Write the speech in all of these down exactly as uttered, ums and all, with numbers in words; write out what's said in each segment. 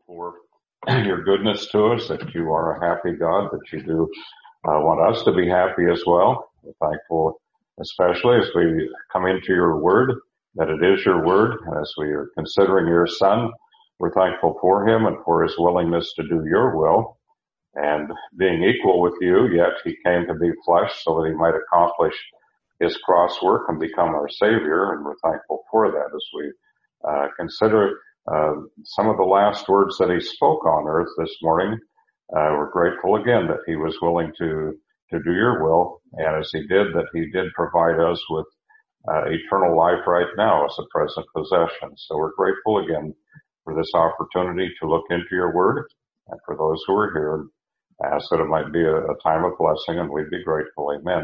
for your goodness to us, that you are a happy God, that you do uh, want us to be happy as well. We're thankful, especially as we come into your word, that it is your word. As we are considering your Son, we're thankful for him and for his willingness to do your will. And being equal with you, yet he came to be flesh so that he might accomplish his cross work and become our Savior. And we're thankful for that as we uh, consider uh, some of the last words that he spoke on earth this morning. Uh, we're grateful again that he was willing to, to do your will. And as he did, that he did provide us with uh, eternal life right now as a present possession. So we're grateful again for this opportunity to look into your word. And for those who are here, I ask that it might be a, a time of blessing, and we'd be grateful. Amen.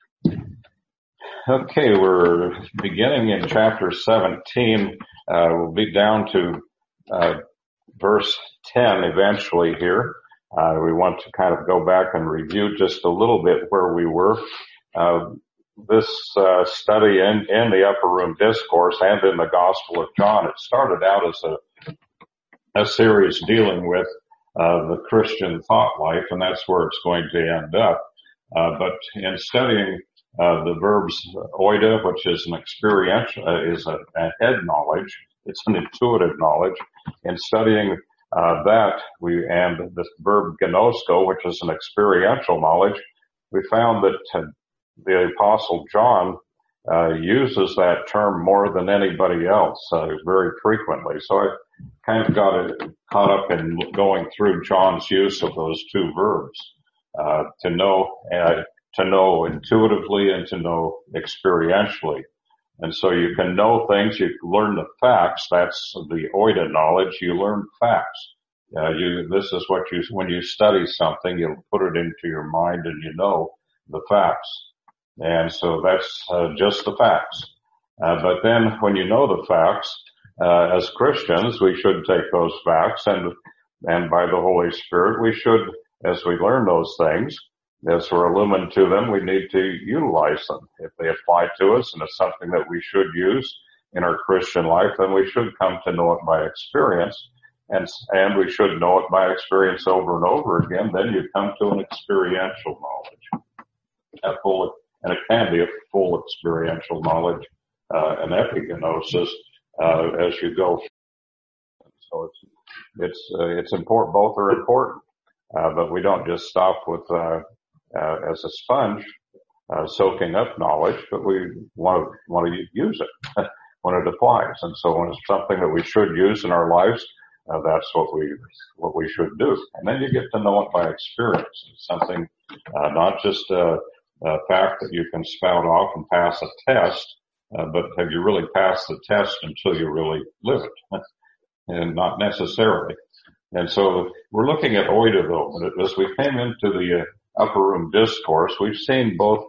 Okay, we're beginning in chapter seventeen. Uh, we'll be down to uh, verse ten eventually here. Uh, we want to kind of go back and review just a little bit where we were. Uh, this uh, study in, in the Upper Room Discourse and in the Gospel of John, it started out as a, a series dealing with Uh, the Christian thought life, and that's where it's going to end up. Uh, but in studying uh, the verbs oida, which is an experiential, uh, is a, a head knowledge, it's an intuitive knowledge. In studying uh, that, we and the verb gnosko, which is an experiential knowledge, we found that uh, the Apostle John uh, uses that term more than anybody else, uh, very frequently. So I kind of got it caught up in going through John's use of those two verbs, uh, to know, uh, to know intuitively and to know experientially. And so you can know things, you learn the facts, that's the oida knowledge, you learn facts. Uh, you, this is what you, when you study something, you'll put it into your mind and you know the facts. And so that's uh, just the facts. Uh, but then when you know the facts, Uh, as Christians, we should take those facts and, and by the Holy Spirit, we should, as we learn those things, as we're illumined to them, we need to utilize them. If they apply to us and it's something that we should use in our Christian life, then we should come to know it by experience, and, and we should know it by experience over and over again. Then you come to an experiential knowledge, a full, and it can be a full experiential knowledge, uh, an epignosis. Uh, as you go. So it's, it's, uh, it's important, both are important, uh, but we don't just stop with, uh, uh, as a sponge, uh, soaking up knowledge, but we want to, want to use it when it applies. And so when it's something that we should use in our lives, uh, that's what we, what we should do. And then you get to know it by experience. It's something, uh, not just a, a fact that you can spout off and pass a test, Uh, but have you really passed the test until you really live it? And not necessarily. And so we're looking at oida though. As we came into the uh, Upper Room Discourse, we've seen both,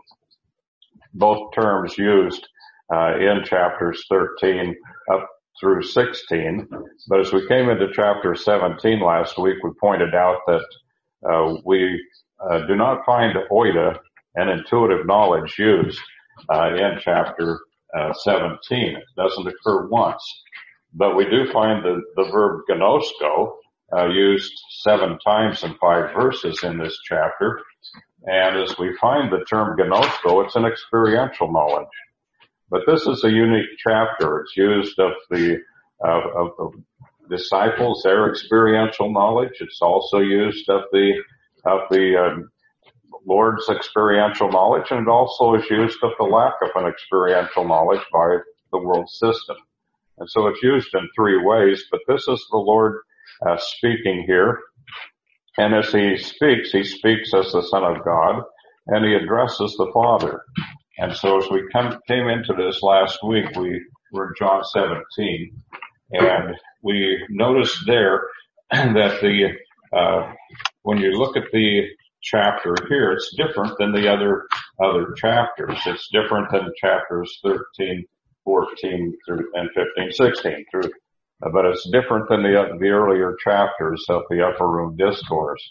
both terms used, uh, in chapters thirteen up through sixteen. But as we came into chapter seventeen last week, we pointed out that, uh, we, uh, do not find oida and intuitive knowledge used, uh, in chapter Uh, seventeen. It doesn't occur once, but we do find the, the verb gnosko uh, used seven times in five verses in this chapter. And as we find the term gnosko, it's an experiential knowledge. But this is a unique chapter. It's used of the uh, of the disciples, their experiential knowledge. It's also used of the of the um, Lord's experiential knowledge, and it also is used of the lack of an experiential knowledge by the world system. And so it's used in three ways, but this is the Lord uh, speaking here. And as he speaks, he speaks as the Son of God, and he addresses the Father. And so as we come, came into this last week, we were in John seventeen, and we noticed there that the, uh, when you look at the chapter here, it's different than the other other chapters. It's different than chapters thirteen, fourteen through and fifteen, sixteen through, uh, but it's different than the the earlier chapters of the Upper Room Discourse.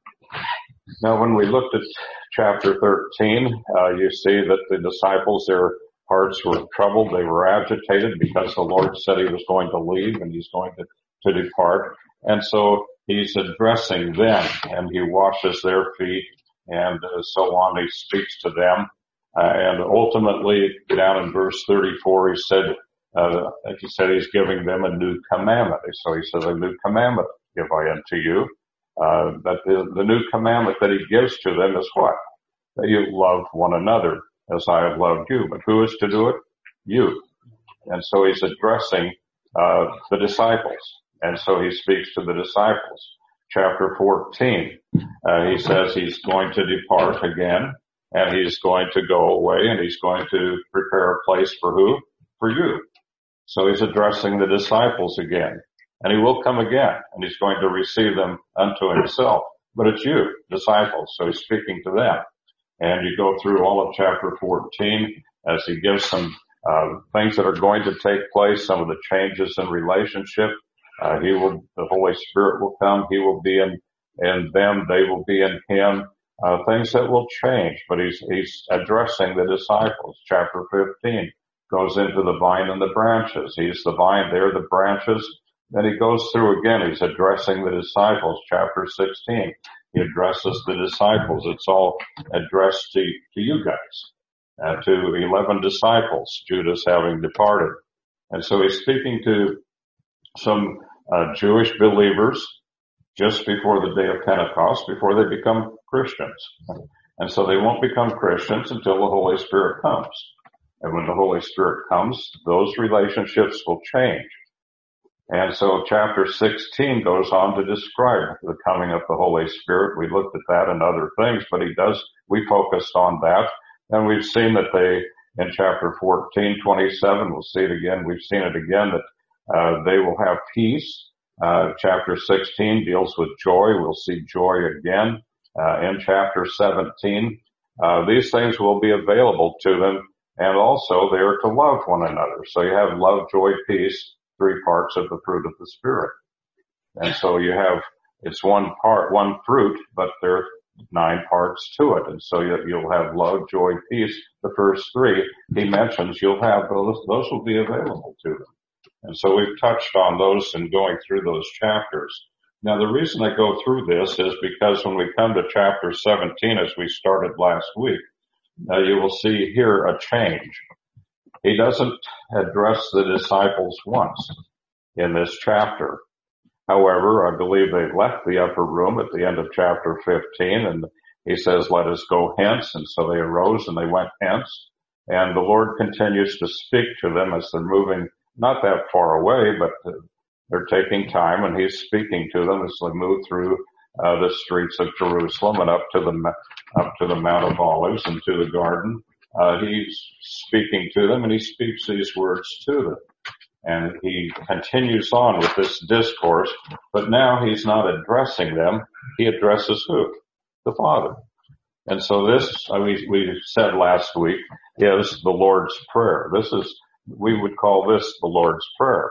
Now, when we looked at chapter thirteen, uh, you see that the disciples, their hearts were troubled, they were agitated because the Lord said he was going to leave and he's going to to depart. And so he's addressing them, and he washes their feet, and uh, so on. He speaks to them. Uh, and ultimately, down in verse thirty-four, he said, uh, he said he's giving them a new commandment. So he says, a new commandment give I unto you. Uh, that the, the new commandment that he gives to them is what? That you love one another as I have loved you. But who is to do it? You. And so he's addressing, uh, the disciples. And so he speaks to the disciples. Chapter fourteen, uh, he says he's going to depart again, and he's going to go away, and he's going to prepare a place for who? For you. So he's addressing the disciples again. And he will come again, and he's going to receive them unto himself. But it's you, disciples, so he's speaking to them. And you go through all of chapter fourteen as he gives some uh, things that are going to take place, some of the changes in relationship. Uh, he will, the Holy Spirit will come, he will be in, in them, they will be in him, uh, things that will change. But he's, he's addressing the disciples. Chapter fifteen goes into the vine and the branches. He's the vine, they're the branches. Then he goes through again, he's addressing the disciples. Chapter sixteen, he addresses the disciples. It's all addressed to, to you guys, uh, to eleven disciples, Judas having departed. And so he's speaking to some uh, Jewish believers just before the day of Pentecost, before they become Christians. And so they won't become Christians until the Holy Spirit comes. And when the Holy Spirit comes, those relationships will change. And so chapter sixteen goes on to describe the coming of the Holy Spirit. We looked at that and other things, but he does, we focused on that. And we've seen that they, in chapter fourteen, twenty-seven, we'll see it again, we've seen it again, that uh, they will have peace. Uh, chapter sixteen deals with joy. We'll see joy again. Uh, in chapter seventeen, uh, these things will be available to them, and also they are to love one another. So you have love, joy, peace, three parts of the fruit of the Spirit. And so you have, it's one part, one fruit, but there are nine parts to it. And so you, you'll have love, joy, peace. The first three he mentions, you'll have those, those will be available to them. And so we've touched on those and going through those chapters. Now the reason I go through this is because when we come to chapter seventeen, as we started last week, uh, you will see here a change. He doesn't address the disciples once in this chapter. However, I believe they left the upper room at the end of chapter fifteen, and he says, let us go hence. And so they arose and they went hence. And the Lord continues to speak to them as they're moving not that far away, but they're taking time, and he's speaking to them as they move through uh, the streets of Jerusalem and up to the up to the Mount of Olives and to the garden. Uh, he's speaking to them, and he speaks these words to them. And he continues on with this discourse, but now he's not addressing them. He addresses who? The Father. And so this, uh, we, we said last week, is the Lord's Prayer. This is, we would call this the Lord's Prayer.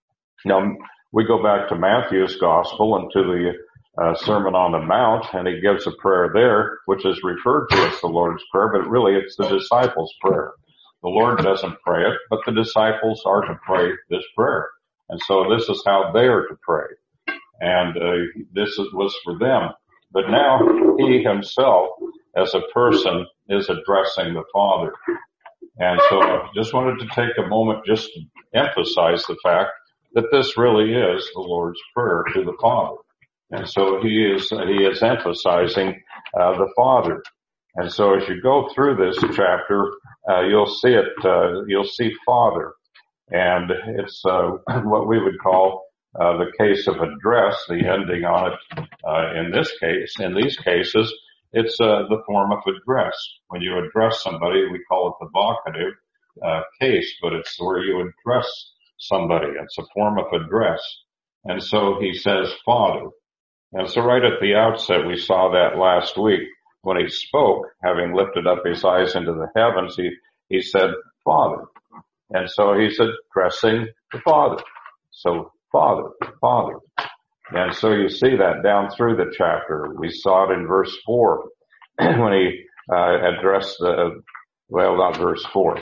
Now, we go back to Matthew's Gospel and to the uh, Sermon on the Mount, and he gives a prayer there, which is referred to as the Lord's Prayer, but really it's the disciples' prayer. The Lord doesn't pray it, but the disciples are to pray this prayer. And so this is how they are to pray. And uh, this is, was for them. But now he himself, as a person, is addressing the Father. And so I just wanted to take a moment just to emphasize the fact that this really is the Lord's Prayer to the Father. And so he is, he is emphasizing uh, the Father. And so as you go through this chapter, uh, you'll see it, uh, you'll see Father. And it's, uh, what we would call, uh, the case of address, the ending on it, uh, in this case, in these cases, it's, uh, the form of address. When you address somebody, we call it the vocative, uh, case, but it's where you address somebody. It's a form of address. And so he says Father. And so right at the outset, we saw that last week. When he spoke, having lifted up his eyes into the heavens, he, he said, Father. And so he's addressing the Father. So, Father, Father. And so you see that down through the chapter. We saw it in verse four when he uh, addressed the, well, not verse four.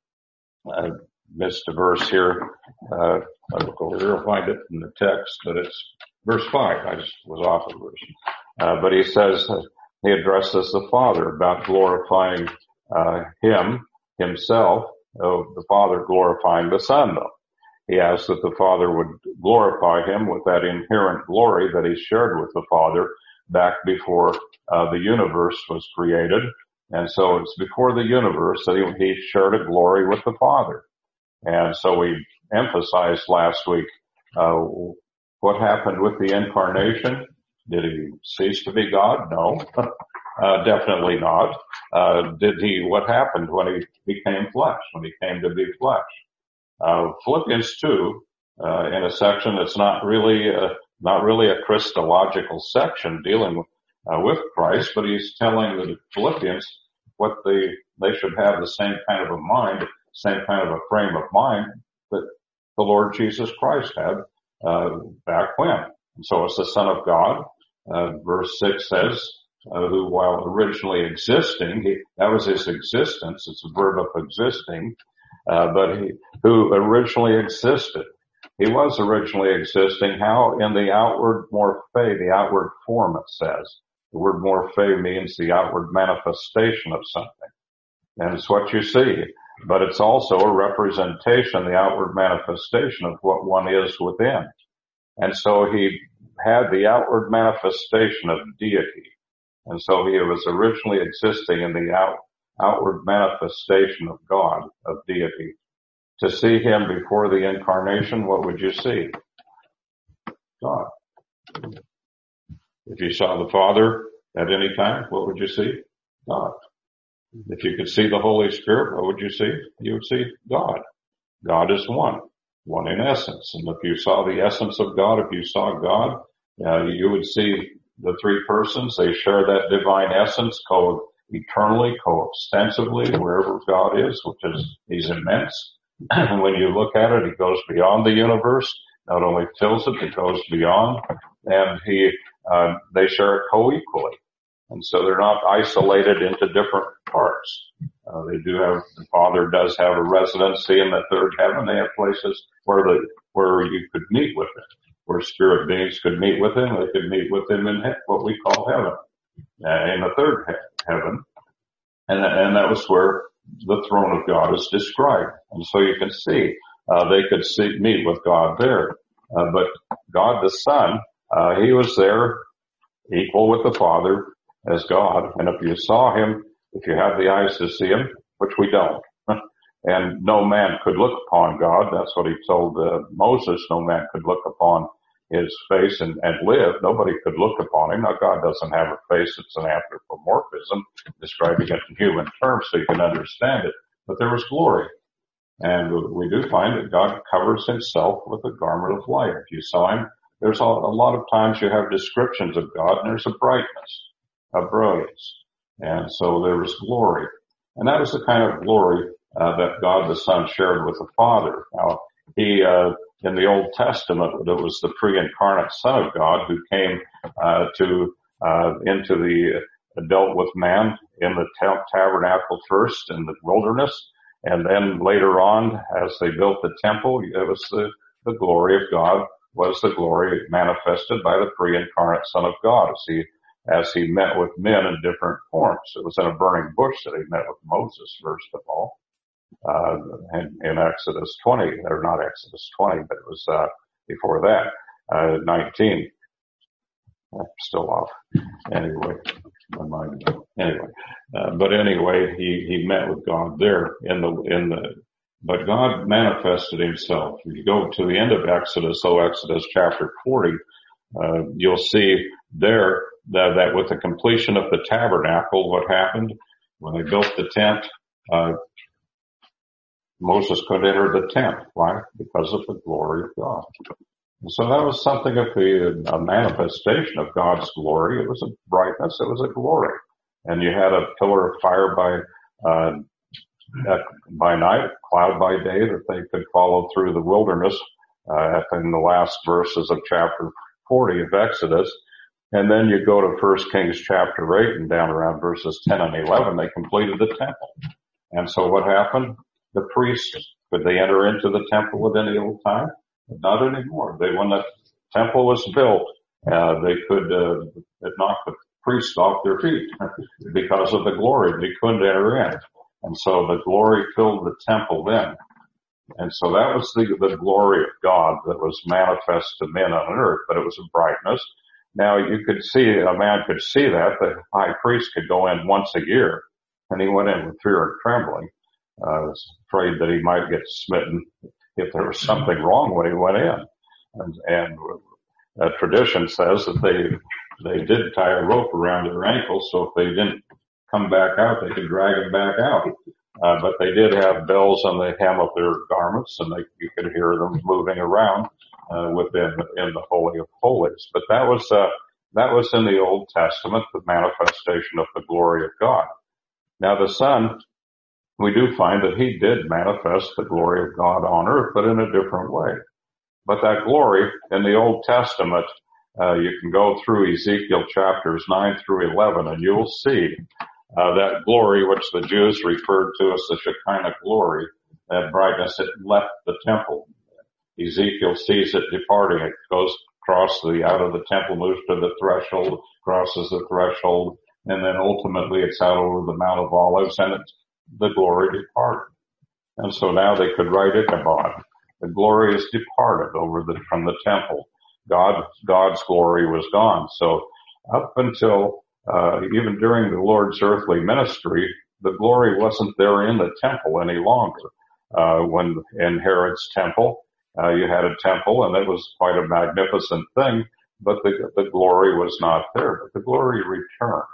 I missed a verse here. Uh, I'll go here, I'll find it in the text, but it's verse five. I just was off of verse. Uh, but he says, uh, he addresses the Father about glorifying, uh, him, himself, oh, the Father glorifying the Son, though. He asked that the Father would glorify him with that inherent glory that he shared with the Father back before, uh, the universe was created. And so it's before the universe that he, he shared a glory with the Father. And so we emphasized last week, uh, what happened with the incarnation. Did he cease to be God? No, uh, definitely not. Uh, did he, what happened when he became flesh, when he came to be flesh? Uh, Philippians two, uh, in a section that's not really, uh, not really a Christological section dealing with, uh, with Christ, but he's telling the Philippians what they, they should have the same kind of a mind, same kind of a frame of mind that the Lord Jesus Christ had, uh, back when. And so it's the Son of God. Uh, verse six says, uh, who while originally existing, he, that was his existence. It's a verb of existing, uh, but he, who originally existed. He was originally existing. How? In the outward morphe, the outward form, it says. The word morphe means the outward manifestation of something. And it's what you see. But it's also a representation, the outward manifestation of what one is within. And so he had the outward manifestation of deity. And so he was originally existing in the out, outward manifestation of God, of deity. To see him before the incarnation, what would you see? God. If you saw the Father at any time, what would you see? God. If you could see the Holy Spirit, what would you see? You would see God. God is one. One in essence. And if you saw the essence of God, if you saw God, uh, you would see the three persons. They share that divine essence co-eternally, co-extensively, wherever God is, which is, he's immense. And when you look at it, he goes beyond the universe. Not only fills it, it goes beyond. And he, uh, they share it co-equally. And so they're not isolated into different parts. Uh, they do have, the Father does have a residency in the third heaven. They have places where the, where you could meet with him, where spirit beings could meet with him. They could meet with him in he- what we call heaven, uh, in the third he- heaven. And, and that was where the throne of God is described. And so you can see, uh, they could see, meet with God there. Uh, but God the Son, uh, he was there equal with the Father as God. And if you saw him, if you have the eyes to see him, which we don't, and no man could look upon God, that's what he told uh, Moses, no man could look upon his face and, and live. Nobody could look upon him. Now God doesn't have a face, it's an anthropomorphism, describing it in human terms so you can understand it. But there was glory. And we do find that God covers himself with a garment of light. If you saw him, there's a, a lot of times you have descriptions of God, and there's a brightness, a brilliance. And so there was glory. And that was the kind of glory uh, that God the Son shared with the Father. Now, he, uh, in the Old Testament, it was the pre-incarnate Son of God who came uh, to uh, into the uh, dealt with man in the t- tabernacle first in the wilderness, and then later on, as they built the temple, it was the, the glory of God was the glory manifested by the pre-incarnate Son of God as he as he met with men in different forms. It was in a burning bush that he met with Moses, first of all, uh, in, in Exodus twenty, or not Exodus twenty, but it was, uh, before that, uh, nineteen. I'm still off. Anyway, my mind, anyway, uh, but anyway, he, he met with God there in the, in the, but God manifested himself. If you go to the end of Exodus, so Exodus chapter forty, uh, you'll see there that, that with the completion of the tabernacle, what happened when they built the tent, uh, Moses couldn't enter the tent. Why? Because of the glory of God. And so that was something of the, a manifestation of God's glory. It was a brightness. It was a glory. And you had a pillar of fire by, uh, at, by night, cloud by day that they could follow through the wilderness, uh, in the last verses of chapter forty of Exodus. And then you go to First Kings chapter eight and down around verses ten and eleven, they completed the temple. And so what happened? The priests, could they enter into the temple at any old time? Not anymore. They, when the temple was built, Uh, they could, uh, it knocked the priests off their feet because of the glory. They couldn't enter in. And so the glory filled the temple then. And so that was the, the glory of God that was manifest to men on earth, but it was a brightness. Now you could see, a man could see that. The high priest could go in once a year, and he went in with fear and trembling. I uh, was afraid that he might get smitten if there was something wrong when he went in. And, and uh, tradition says that they they did tie a rope around their ankles, so if they didn't come back out, they could drag him back out. Uh, but they did have bells on the hem of their garments, and they, you could hear them moving around uh, within in the Holy of Holies. But that was uh, that was in the Old Testament, the manifestation of the glory of God. Now the Son, we do find that he did manifest the glory of God on earth, but in a different way. But that glory in the Old Testament, uh, you can go through Ezekiel chapters nine through eleven, and you'll see Uh, that glory, which the Jews referred to as the Shekinah glory, that brightness, it left the temple. Ezekiel sees it departing. It goes across the, out of the temple, moves to the threshold, crosses the threshold, and then ultimately it's out over the Mount of Olives, and it's, the glory departed. And so now they could write Ichabod. The glory is departed over the, from the temple. God, God's glory was gone. So up until Uh, even during the Lord's earthly ministry, the glory wasn't there in the temple any longer. Uh, when in Herod's temple, uh, you had a temple, and it was quite a magnificent thing, but the, the glory was not there. But the glory returned.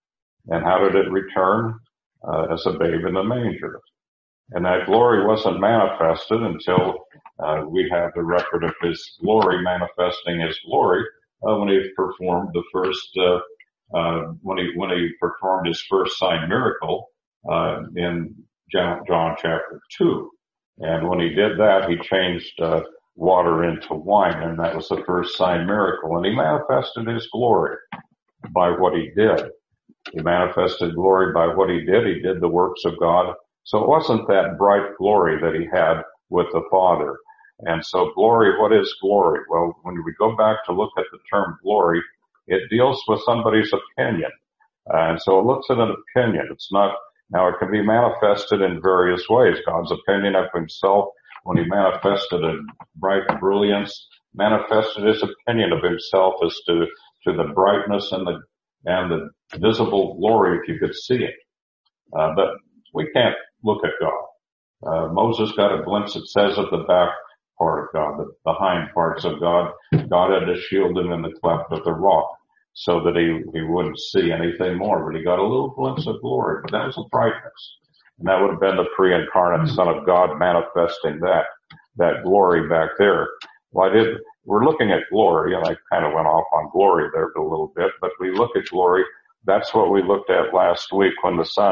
And how did it return? Uh, as a babe in the manger. And that glory wasn't manifested until uh, we have the record of his glory manifesting his glory uh, when he performed the first uh, Uh, when he, when he performed his first sign miracle, uh, in John, John chapter two. And when he did that, he changed, uh, water into wine, and that was the first sign miracle. And he manifested his glory by what he did. He manifested glory by what he did. He did the works of God. So it wasn't that bright glory that he had with the Father. And so glory, what is glory? Well, when we go back to look at the term glory, it deals with somebody's opinion. Uh, and so it looks at an opinion. It's not, now it can be manifested in various ways. God's opinion of himself, when he manifested a bright brilliance, manifested his opinion of himself as to, to the brightness and the, and the visible glory if you could see it. Uh, but we can't look at God. Uh, Moses got a glimpse, it says, of the back part of God, the, the hind parts of God. God had to shield him in the cleft of the rock, so that he, he wouldn't see anything more, but he got a little glimpse of glory. But that was a brightness. And that would have been the pre-incarnate Son of God manifesting that, that glory back there. Well, I did, we're looking at glory, and I kind of went off on glory there a little bit, but we look at glory. That's what we looked at last week when the Son,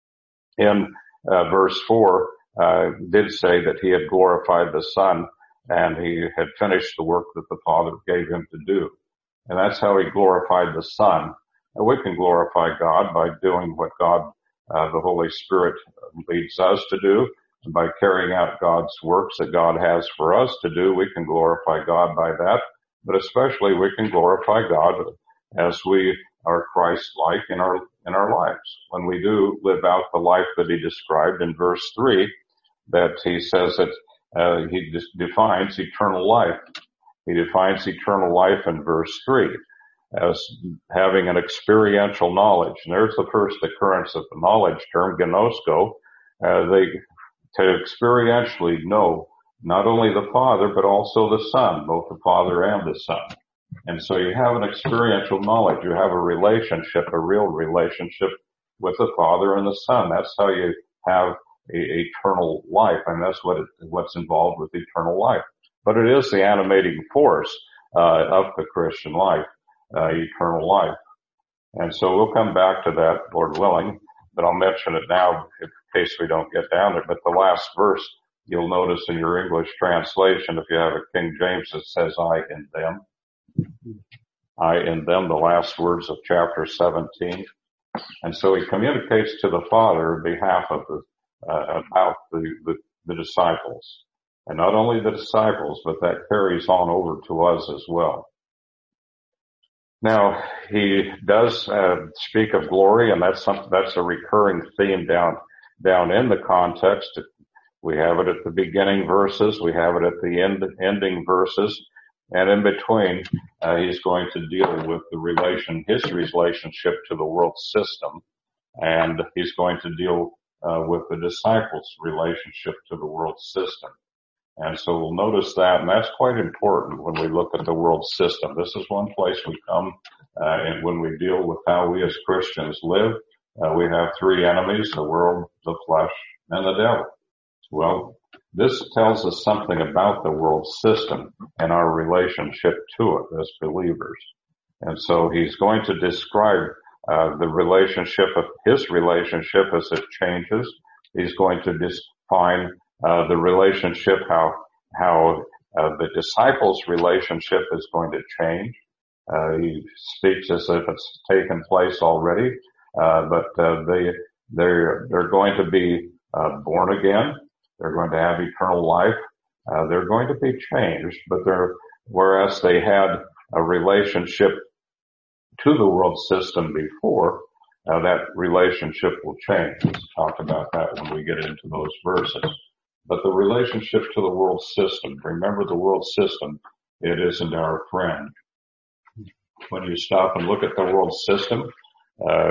in uh, verse four, uh, did say that he had glorified the Son, and he had finished the work that the Father gave him to do. And that's how he glorified the Son. And we can glorify God by doing what God, uh, the Holy Spirit leads us to do. And by carrying out God's works that God has for us to do, we can glorify God by that. But especially we can glorify God as we are Christ-like in our, in our lives. When we do live out the life that he described in verse three, that he says that, uh, he defines eternal life. He defines eternal life in verse three as having an experiential knowledge. And there's the first occurrence of the knowledge term, gnosko. Uh, they, to experientially know not only the Father, but also the Son, both the Father and the Son. And so you have an experiential knowledge. You have a relationship, a real relationship with the Father and the Son. That's how you have a, eternal life. And that's what it, what's involved with eternal life. But it is the animating force uh, of the Christian life, uh, eternal life. And so we'll come back to that, Lord willing, but I'll mention it now in case we don't get down there. But the last verse, you'll notice in your English translation, if you have a King James, it says, I in them. I in them, the last words of chapter seventeen. And so he communicates to the Father on behalf of the, uh, about the, the, the disciples. And not only the disciples, but that carries on over to us as well. Now, he does uh, speak of glory, and that's something that's a recurring theme down down in the context. We have it at the beginning verses, we have it at the end ending verses, and in between, uh, he's going to deal with the relation, his relationship to the world system, and he's going to deal uh, with the disciples' relationship to the world system. And so we'll notice that, and that's quite important when we look at the world system. This is one place we come, uh, and when we deal with how we as Christians live, uh, we have three enemies: the world, the flesh, and the devil. Well, this tells us something about the world system and our relationship to it as believers. And so he's going to describe uh, the relationship of his relationship as it changes. He's going to define uh, the relationship, how how uh, the disciples' relationship is going to change. Uh, he speaks as if it's taken place already, uh, but uh, they they're they're going to be uh, born again. They're going to have eternal life. Uh, they're going to be changed, but they're whereas they had a relationship to the world system before, uh, that relationship will change. Let's talk about that when we get into those verses. But the relationship to the world system, remember the world system, it isn't our friend. When you stop and look at the world system, uh,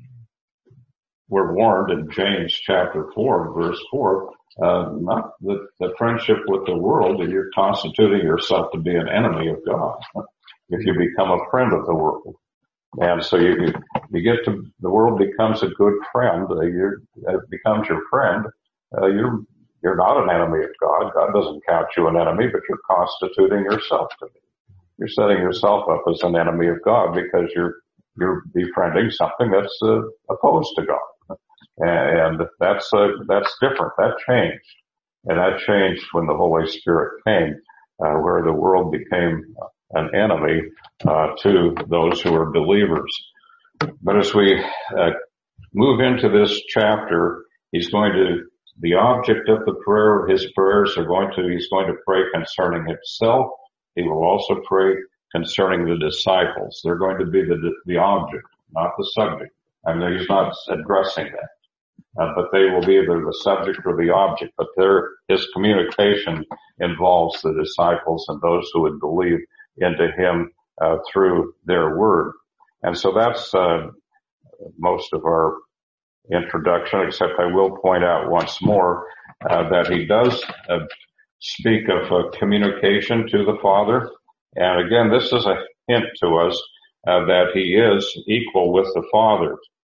we're warned in James chapter four, verse four, uh, not the, the friendship with the world, that you're constituting yourself to be an enemy of God if you become a friend of the world. And so you, you get to, the world becomes a good friend, uh, you're, it becomes your friend, uh, you're, you're not an enemy of God. God doesn't count you an enemy, but you're constituting yourself to be. You're setting yourself up as an enemy of God because you're, you're befriending something that's uh, opposed to God. And that's, uh, that's different. That changed. And that changed when the Holy Spirit came, uh, where the world became an enemy, uh, to those who are believers. But as we, uh, move into this chapter, he's going to, the object of the prayer, his prayers are going to, he's going to pray concerning himself. He will also pray concerning the disciples. They're going to be the, the object, not the subject. I mean, he's not addressing that. Uh, but they will be either the subject or the object, but their, his communication involves the disciples and those who would believe into him, uh, through their word. And so that's, uh, most of our introduction, except I will point out once more, uh, that he does, uh, speak of uh, communication to the Father. And again, this is a hint to us, uh, that he is equal with the Father.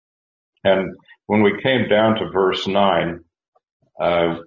And when we came down to verse nine, uh,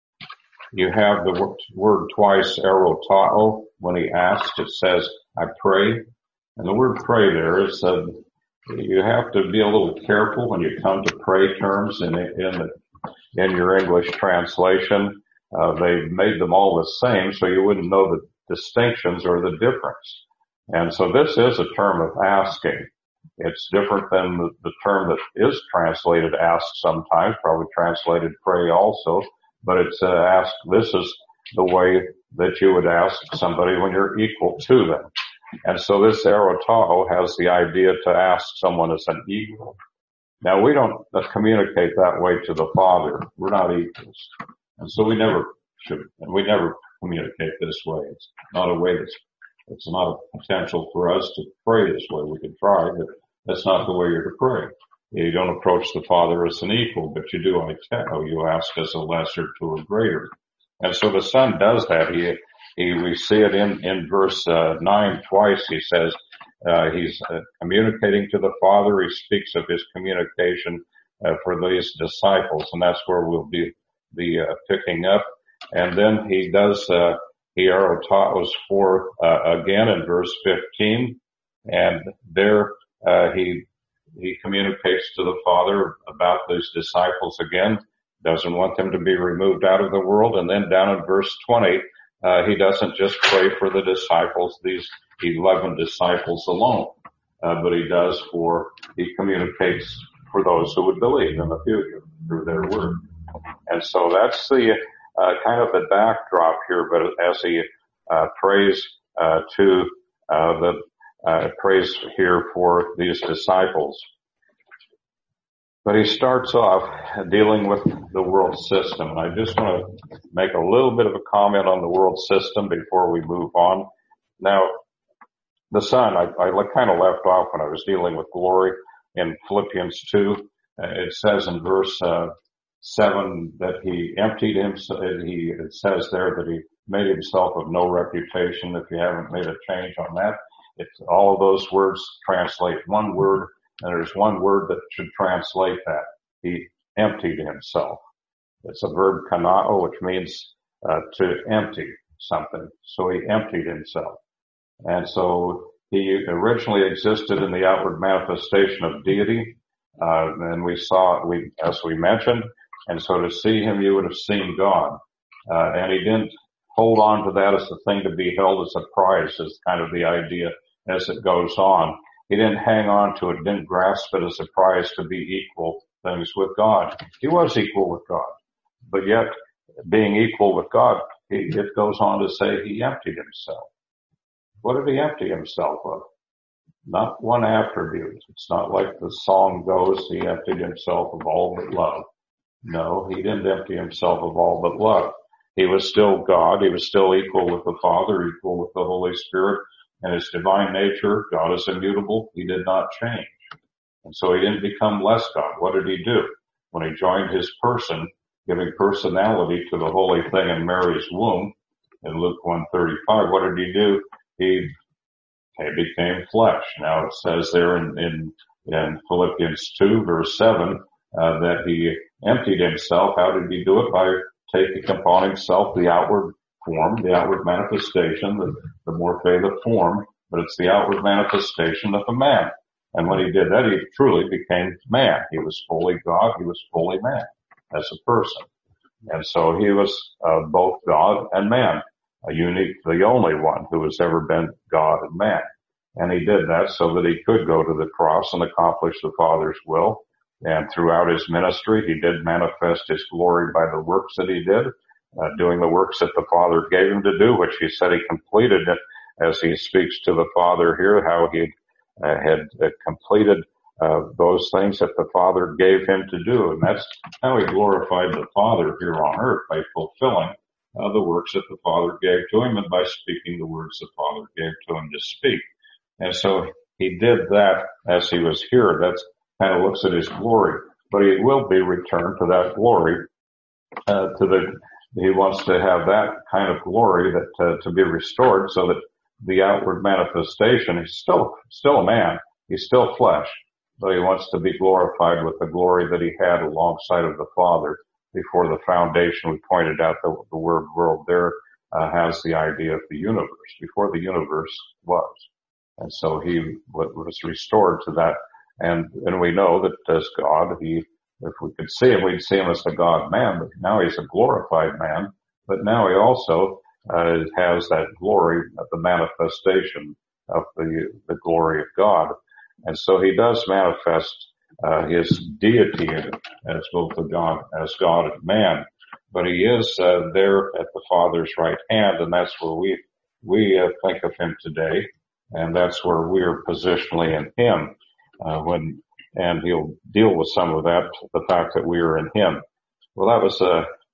you have the word twice, erotao. When he asks, it says, I pray. And the word pray there is, uh, you have to be a little careful when you come to pray terms in, in, the, in your English translation. Uh, they've made them all the same, so you wouldn't know the distinctions or the difference. And so this is a term of asking. It's different than the, the term that is translated ask sometimes, probably translated pray also, but it's uh, ask, this is the way that you would ask somebody when you're equal to them. And so this erotao has the idea to ask someone as an equal. Now we don't communicate that way to the Father. We're not equals. And so we never should, and we never communicate this way. It's not a way that's, it's not a potential for us to pray this way. We could try, but that's not the way you're to pray. You don't approach the Father as an equal, but you do aiteo. You ask as a lesser to a greater. And so the Son does that. He, he, we see it in, in verse, uh, nine twice. He says, uh, he's uh, communicating to the Father. He speaks of his communication, uh, for these disciples, and that's where we'll be, be, uh, picking up. And then he does, uh, he erotaos for, uh, again in verse fifteen. And there, uh, he, he communicates to the Father about these disciples again, doesn't want them to be removed out of the world. And then down in verse twenty, uh, he doesn't just pray for the disciples, these eleven disciples alone, uh, but he does for, he communicates for those who would believe in the future through their word. And so that's the, uh, kind of the backdrop here, but as he, uh, prays, uh, to, uh, the, uh, prays here for these disciples. But he starts off dealing with the world system. And I just want to make a little bit of a comment on the world system before we move on. Now, the Son, I, I kind of left off when I was dealing with glory in Philippians two. Uh, it says in verse uh, seven that he emptied himself. He, it says there that he made himself of no reputation. If you haven't made a change on that, it's all of those words translate one word, and there's one word that should translate that. He emptied himself. It's a verb kanao, which means uh, to empty something. So he emptied himself. And so he originally existed in the outward manifestation of deity. Uh, and we saw, we, as we mentioned, and so to see him, you would have seen God. Uh, and he didn't hold on to that as a thing to be held as a prize, is kind of the idea as it goes on. He didn't hang on to it, didn't grasp it as a prize to be equal things with God. He was equal with God. But yet, being equal with God, he, it goes on to say he emptied himself. What did he empty himself of? Not one attribute. It's not like the song goes, he emptied himself of all but love. No, he didn't empty himself of all but love. He was still God. He was still equal with the Father, equal with the Holy Spirit, and his divine nature. God is immutable. He did not change. And so he didn't become less God. What did he do? When he joined his person, giving personality to the holy thing in Mary's womb, in Luke one thirty-five, what did he do? He, he became flesh. Now it says there in, in, in Philippians two verse seven, uh, that he emptied himself. How did he do it? By taking upon himself the outward form, the outward manifestation, the, the morphe, the form, but it's the outward manifestation of a man. And when he did that, he truly became man. He was fully God. He was fully man as a person. And so he was uh, both God and man. A unique, the only one who has ever been God and man. And he did that so that he could go to the cross and accomplish the Father's will. And throughout his ministry, he did manifest his glory by the works that he did, uh, doing the works that the Father gave him to do, which he said he completed it as he speaks to the Father here, how he uh, had uh, completed uh, those things that the Father gave him to do. And that's how he glorified the Father here on earth, by fulfilling Uh, the works that the Father gave to him and by speaking the words the Father gave to him to speak. And so he did that as he was here. That's kind of looks at his glory. But he will be returned to that glory, uh, to the, he wants to have that kind of glory that, uh, to be restored so that the outward manifestation, he's still, still a man. He's still flesh, but he wants to be glorified with the glory that he had alongside of the Father. Before the foundation, we pointed out that the word world there uh, has the idea of the universe, before the universe was. And so he was restored to that. And, and we know that as God, he, if we could see him, we'd see him as the God-man, but now he's a glorified man. But now he also uh, has that glory of the manifestation of the, the glory of God. And so he does manifest Uh, his deity as both a God, as God and man, but he is uh, there at the Father's right hand, and that's where we we uh, think of him today, and that's where we are positionally in him. Uh, when and he'll deal with some of that, the fact that we are in him. Well, that was a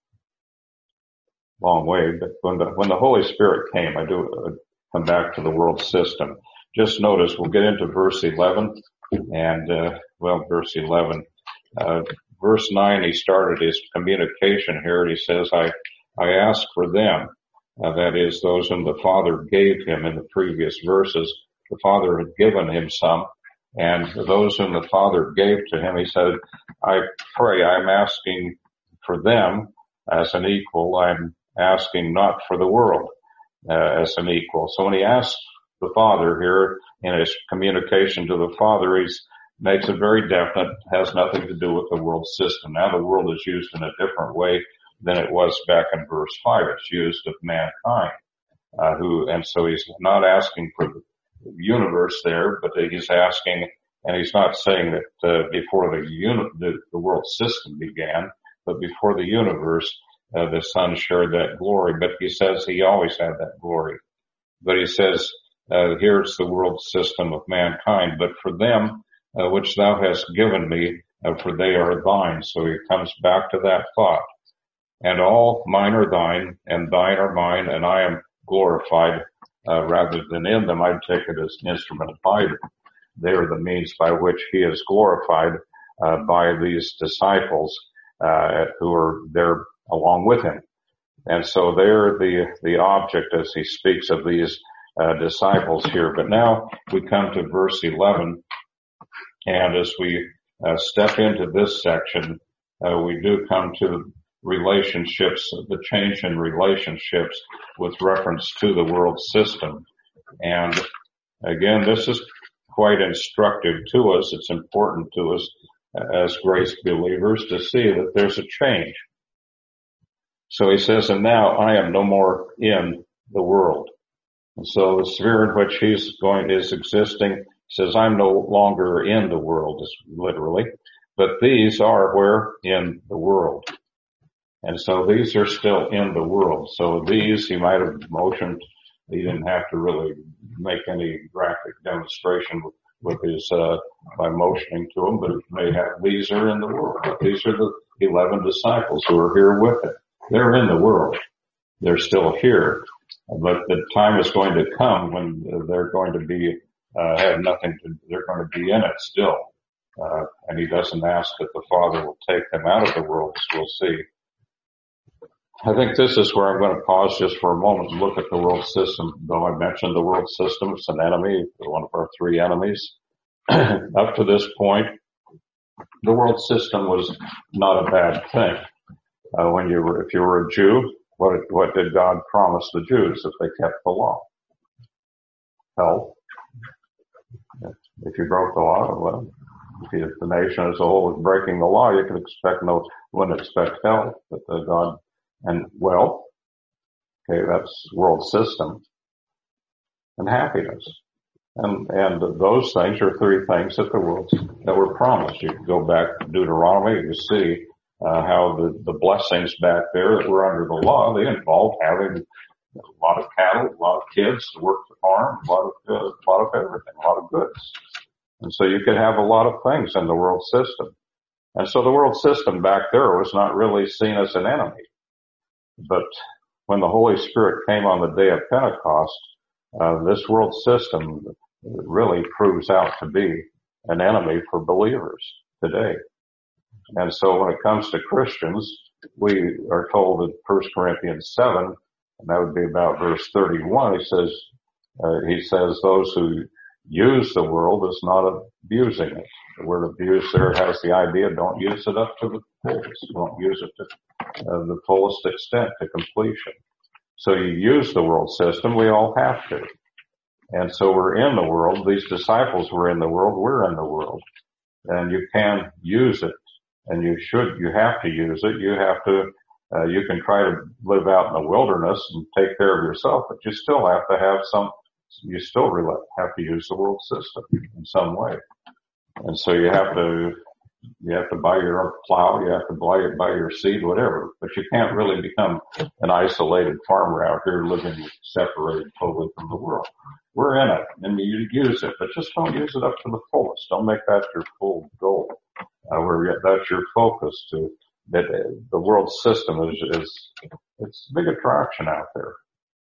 long way, but when the when the Holy Spirit came, I do uh, come back to the world system. Just notice we'll get into verse eleven. And, uh, well, verse eleven, uh, verse nine, he started his communication here, and he says, I, I ask for them, uh, that is, those whom the Father gave him in the previous verses. The Father had given him some, and those whom the Father gave to him, he said, I pray, I'm asking for them as an equal. I'm asking not for the world, uh, as an equal. So when he asks the Father here in his communication to the Father, he makes it very definite, has nothing to do with the world system. Now the world is used in a different way than it was back in verse five. It's used of mankind, uh, who, and so he's not asking for the universe there, but he's asking, and he's not saying that, uh, before the uni- the, the world system began, but before the universe, uh, the Son shared that glory, but he says he always had that glory. But he says, uh, here's the world system of mankind, but for them, uh, which thou hast given me, uh, for they are thine. So he comes back to that thought. And all mine are thine, and thine are mine, and I am glorified, uh, rather than in them. I'd take it as an instrument of either. They are the means by which he is glorified, uh, by these disciples, uh, who are there along with him. And so they're the, the object as he speaks of these, uh, disciples here. But now we come to verse eleven, and as we, uh, step into this section, uh, we do come to relationships, the change in relationships with reference to the world system. And again, this is quite instructive to us. It's important to us as grace believers to see that there's a change. So he says, and now I am no more in the world. And so the sphere in which he's going is existing says, I'm no longer in the world, literally, but these are where? In the world. And so these are still in the world. So these, he might have motioned, he didn't have to really make any graphic demonstration with, with his, uh, by motioning to them, but it may have, these are in the world. These are the eleven disciples who are here with it. They're in the world. They're still here. But the time is going to come when they're going to be, uh, have nothing to, they're going to be in it still. Uh, and he doesn't ask that the Father will take them out of the world, as we'll see. I think this is where I'm going to pause just for a moment and look at the world system. Though I mentioned the world system, it's an enemy, one of our three enemies. Up to this point, the world system was not a bad thing. Uh, when you were, if you were a Jew, what, what did God promise the Jews if they kept the law? Hell. If you broke the law, well, if, you, if the nation as a whole was breaking the law, you could expect no, wouldn't expect hell, but uh, God, and wealth. Okay, that's world system. And happiness. And, and those things are three things that the world, that were promised. You can go back to Deuteronomy, you see, uh, how the, the blessings back there that were under the law, they involved having a lot of cattle, a lot of kids to work the farm, a lot of, uh, a lot of everything, a lot of goods. And so you could have a lot of things in the world system. And so the world system back there was not really seen as an enemy. But when the Holy Spirit came on the day of Pentecost, uh, this world system really proves out to be an enemy for believers today. And so when it comes to Christians, we are told in First Corinthians seven, and that would be about verse thirty-one, he says, uh, he says those who use the world is not abusing it. The word abuse there has the idea, don't use it up to the fullest. Don't use it to uh, the fullest extent, to completion. So you use the world system, we all have to. And so we're in the world. These disciples were in the world. We're in the world. And you can use it. And you should, you have to use it. You have to, uh, you can try to live out in the wilderness and take care of yourself, but you still have to have some, you still really have to use the world system in some way. And so you have to, you have to buy your own plow, you have to buy, buy your seed, whatever, but you can't really become an isolated farmer out here living separated totally from the world. We're in it and you use it, but just don't use it up to the fullest. Don't make that your full goal. Uh, where that's your focus to, that the world system is, is, it's a big attraction out there.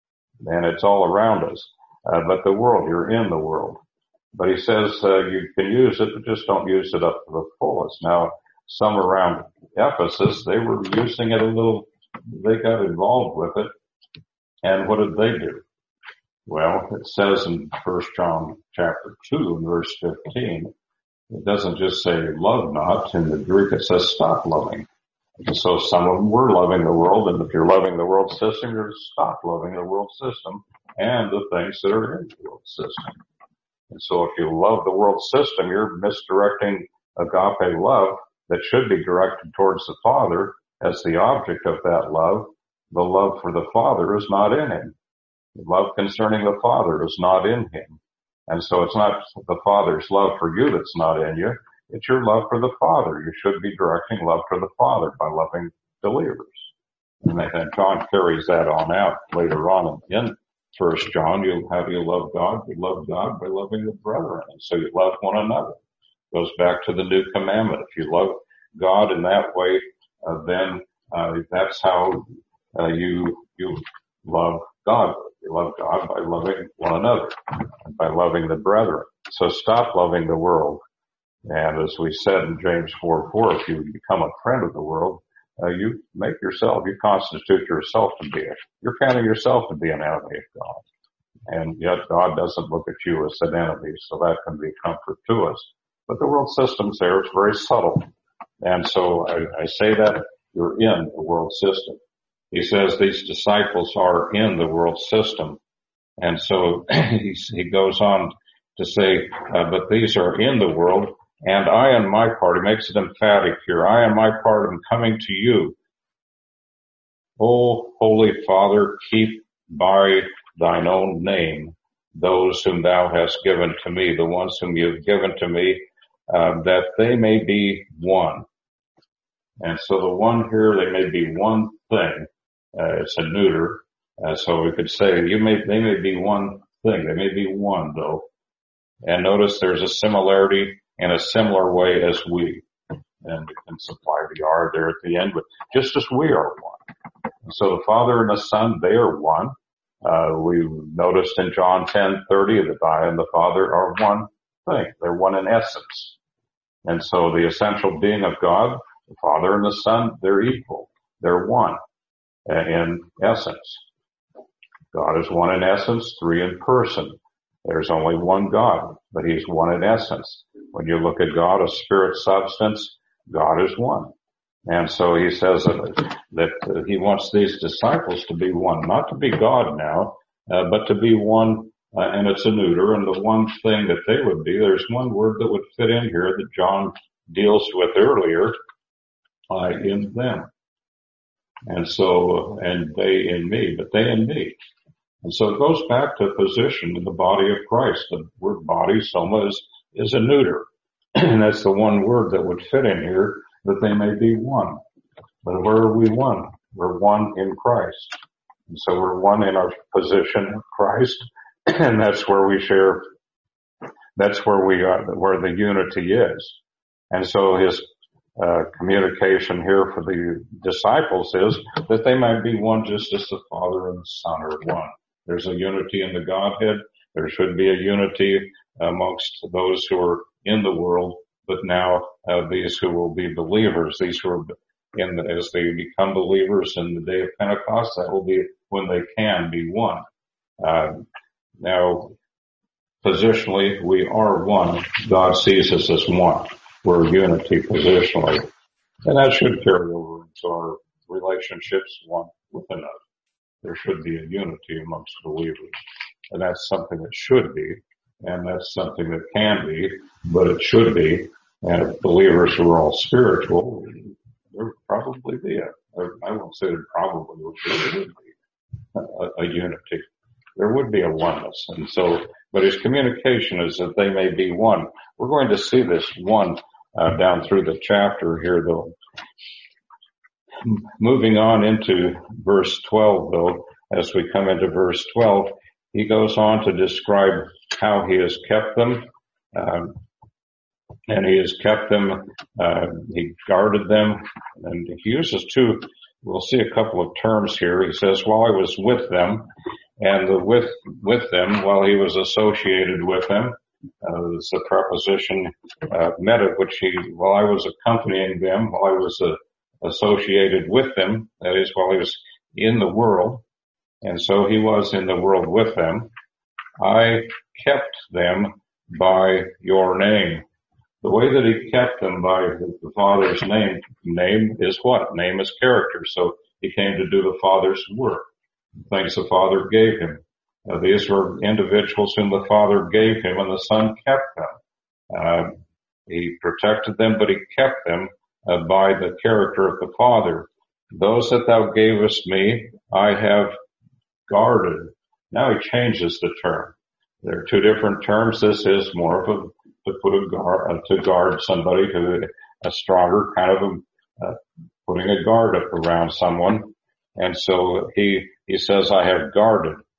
And it's all around us. Uh, but the world, you're in the world. But he says, uh, you can use it, but just don't use it up to the fullest. Now, some around Ephesus, they were using it a little, they got involved with it. And what did they do? Well, it says in First John chapter two and verse fifteen, it doesn't just say love not. In the Greek, it says stop loving. And so some of them were loving the world, and if you're loving the world system, you're to stop loving the world system and the things that are in the world system. And so if you love the world system, you're misdirecting agape love that should be directed towards the Father as the object of that love. The love for the Father is not in him. The love concerning the Father is not in him. And so it's not the Father's love for you that's not in you. It's your love for the Father. You should be directing love for the Father by loving believers. And, and John carries that on out later on in First John, you, how do you love God? You love God by loving the brethren. And so you love one another. Goes back to the new commandment. If you love God in that way, uh, then uh, that's how uh, you you love God. You love God by loving one another, by loving the brethren. So stop loving the world. And as we said in James four four, if you become a friend of the world, uh, you make yourself, you constitute yourself to be, a, you're counting yourself to be an enemy of God. And yet God doesn't look at you as an enemy, so that can be comfort to us. But the world system's there, it's very subtle. And so I, I say that you're in the world system. He says these disciples are in the world system. And so he, he goes on to say, uh, but these are in the world, and I on my part, he makes it emphatic here, I on my part am coming to you. O Holy Father, keep by thine own name those whom thou hast given to me, the ones whom you have given to me, uh, that they may be one. And so the one here, they may be one thing. Uh, it's a neuter. Uh, so we could say you may, they may be one thing. They may be one though. And notice there's a similarity in a similar way as we. And we can supply the R there at the end, but just as we are one. And so the Father and the Son, they are one. Uh, we noticed in John ten thirty that I and the Father are one thing. They're one in essence. And so the essential being of God, the Father and the Son, they're equal. They're one in essence. God is one in essence, three in person. There's only one God, but he's one in essence. When you look at God, a spirit substance, God is one. And so he says that, that he wants these disciples to be one, not to be God now, uh, but to be one, uh, and it's a neuter, and the one thing that they would be, there's one word that would fit in here that John deals with earlier, uh, in them. And so, and they in me, but they in me. And so it goes back to position in the body of Christ. The word body, soma, is, is a neuter. And that's the one word that would fit in here, that they may be one. But where are we one? We're one in Christ. And so we're one in our position of Christ. And that's where we share, that's where we are, where the unity is. And so his uh, communication here for the disciples is that they might be one just as the Father and the Son are one. There's a unity in the Godhead. There should be a unity amongst those who are in the world, but now uh, these who will be believers, these who are in the, as they become believers in the day of Pentecost, that will be when they can be one. Uh, now, positionally, we are one. God sees us as one. We're unity positionally. And that should carry over into our relationships one with another. There should be a unity amongst believers. And that's something that should be, and that's something that can be, but it should be. And if believers who are all spiritual, there would probably be a, I won't say there probably would be, there would be a, a unity. There would be a oneness. And so, but his communication is that they may be one. We're going to see this one uh, down through the chapter here, though. Moving on into verse twelve, though, as we come into verse twelve, he goes on to describe how he has kept them, um, and he has kept them, uh, he guarded them, and he uses two, we'll see a couple of terms here. He says, while I was with them, and the with, with them, while he was associated with them, uh, it's the preposition, uh, meta, which he, while I was accompanying them, while I was, uh, associated with them, that is, while he was in the world, and so he was in the world with them, I kept them by your name. The way that he kept them by the Father's name, name is what? Name is character. So he came to do the Father's work, things the Father gave him. Uh, these were individuals whom the Father gave him, and the Son kept them. Uh, he protected them, but he kept them Uh, by the character of the Father. Those that thou gavest me, I have guarded. Now he changes the term. There are two different terms. This is more of a, to put a guard, uh, to guard somebody, to a stronger kind of a, uh, putting a guard up around someone. And so he, he says, I have guarded.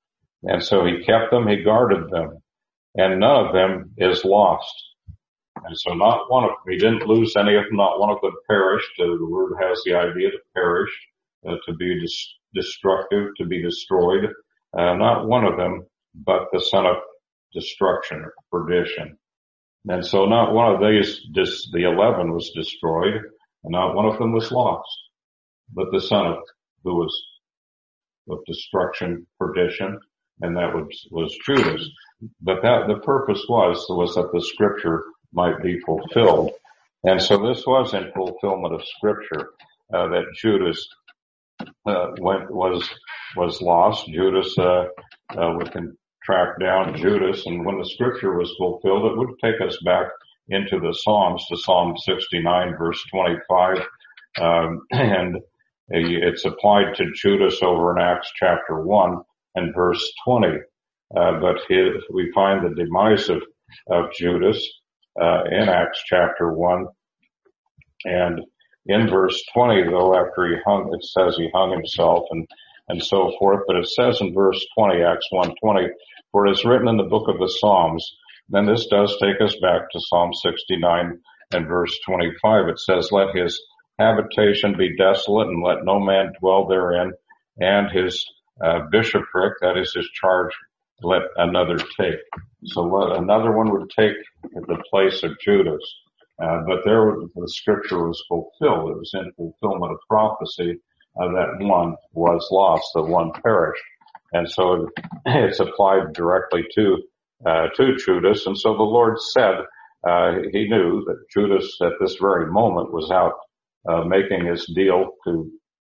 And so he kept them, he guarded them, and none of them is lost. And so not one of them, he didn't lose any of them, not one of them perished. Uh, the word has the idea to perish, uh, to be dis- destructive, to be destroyed. Uh, not one of them, but the son of destruction or perdition. And so not one of these, dis- the eleven was destroyed, and not one of them was lost, but the son of, who was of destruction, perdition, and that was, was Judas. But that, the purpose was, was that the scripture might be fulfilled. And so this was in fulfillment of scripture, uh, that Judas, uh, went, was, was lost. Judas, uh, uh, we can track down Judas, and when the scripture was fulfilled, it would take us back into the Psalms, to Psalm sixty-nine, verse twenty-five, um, and it's applied to Judas over in Acts chapter one and verse twenty. Uh, but his, we find the demise of, of Judas, uh, in Acts chapter one. And in verse twenty, though, after he hung, it says he hung himself and, and so forth. But it says in verse twenty, Acts one twenty, for it is written in the book of the Psalms. Then this does take us back to Psalm sixty-nine and verse twenty-five. It says, let his habitation be desolate, and let no man dwell therein, and his uh, bishopric, that is his charge, let another take. So let another one would take the place of Judas. Uh, but there, the scripture was fulfilled. It was in fulfillment of prophecy uh, that one was lost, that one perished. And so it's applied directly to, uh, to Judas. And so the Lord said, uh, he knew that Judas at this very moment was out Uh, making his deal to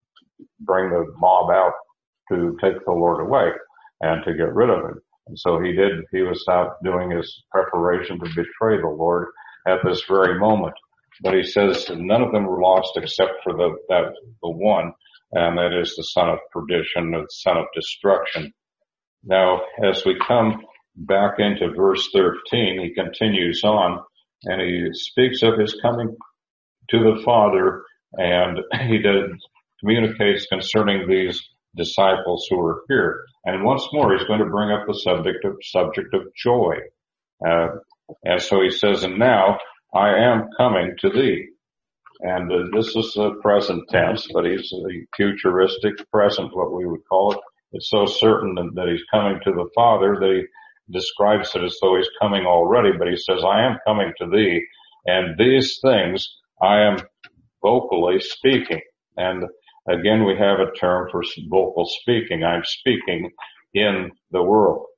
bring the mob out to take the Lord away and to get rid of him. And so he did, he was out doing his preparation to betray the Lord at this very moment. But he says none of them were lost except for the, that, the one, and that is the son of perdition, the son of destruction. Now, as we come back into verse thirteen, he continues on and he speaks of his coming to the Father, and he did, communicates concerning these disciples who are here. And once more, he's going to bring up the subject of, subject of joy. Uh, and so he says, and now I am coming to thee. And uh, this is the present tense, but he's the futuristic present, what we would call it. It's so certain that he's coming to the Father that he describes it as though he's coming already, but he says, I am coming to thee, and these things I am vocally speaking. And again, we have a term for vocal speaking. I'm speaking in the world.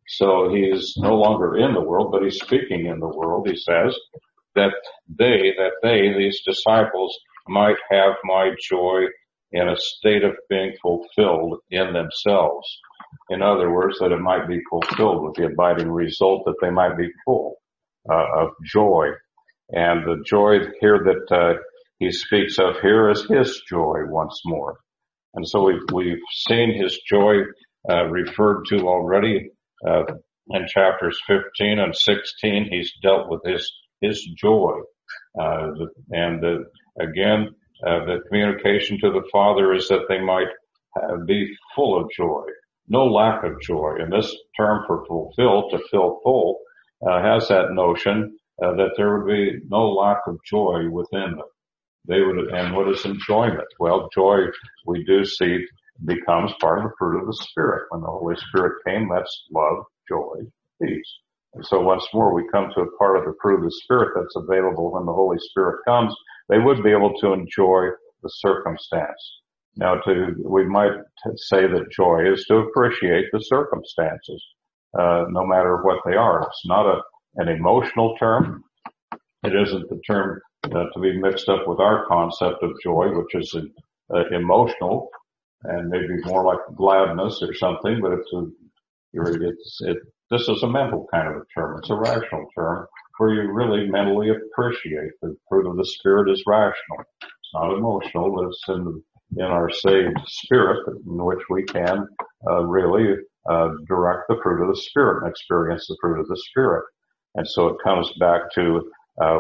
So he's no longer in the world, but he's speaking in the world. He says that they, that they, these disciples, might have my joy in a state of being fulfilled in themselves. In other words, that it might be fulfilled with the abiding result that they might be full uh, of joy. And the joy here that uh, he speaks of here is his joy once more. And so we've, we've seen his joy uh, referred to already uh, in chapters fifteen and sixteen. He's dealt with his his joy. Uh, and uh, again, uh, the communication to the Father is that they might uh, be full of joy, no lack of joy. And this term for fulfill, to fill full, uh, has that notion Uh, that there would be no lack of joy within them. They would, and what is enjoyment? Well, joy, we do see, becomes part of the fruit of the Spirit. When the Holy Spirit came, that's love, joy, peace. And so once more, we come to a part of the fruit of the Spirit that's available when the Holy Spirit comes. They would be able to enjoy the circumstance. Now, to, we might say that joy is to appreciate the circumstances, uh, no matter what they are. It's not a an emotional term. It isn't the term uh, to be mixed up with our concept of joy, which is uh, emotional and maybe more like gladness or something, but it's a, it's, it, this is a mental kind of a term. It's a rational term where you really mentally appreciate. The fruit of the Spirit is rational. It's not emotional, but it's in, in our saved spirit in which we can uh, really uh, direct the fruit of the Spirit and experience the fruit of the Spirit. And so it comes back to, uh,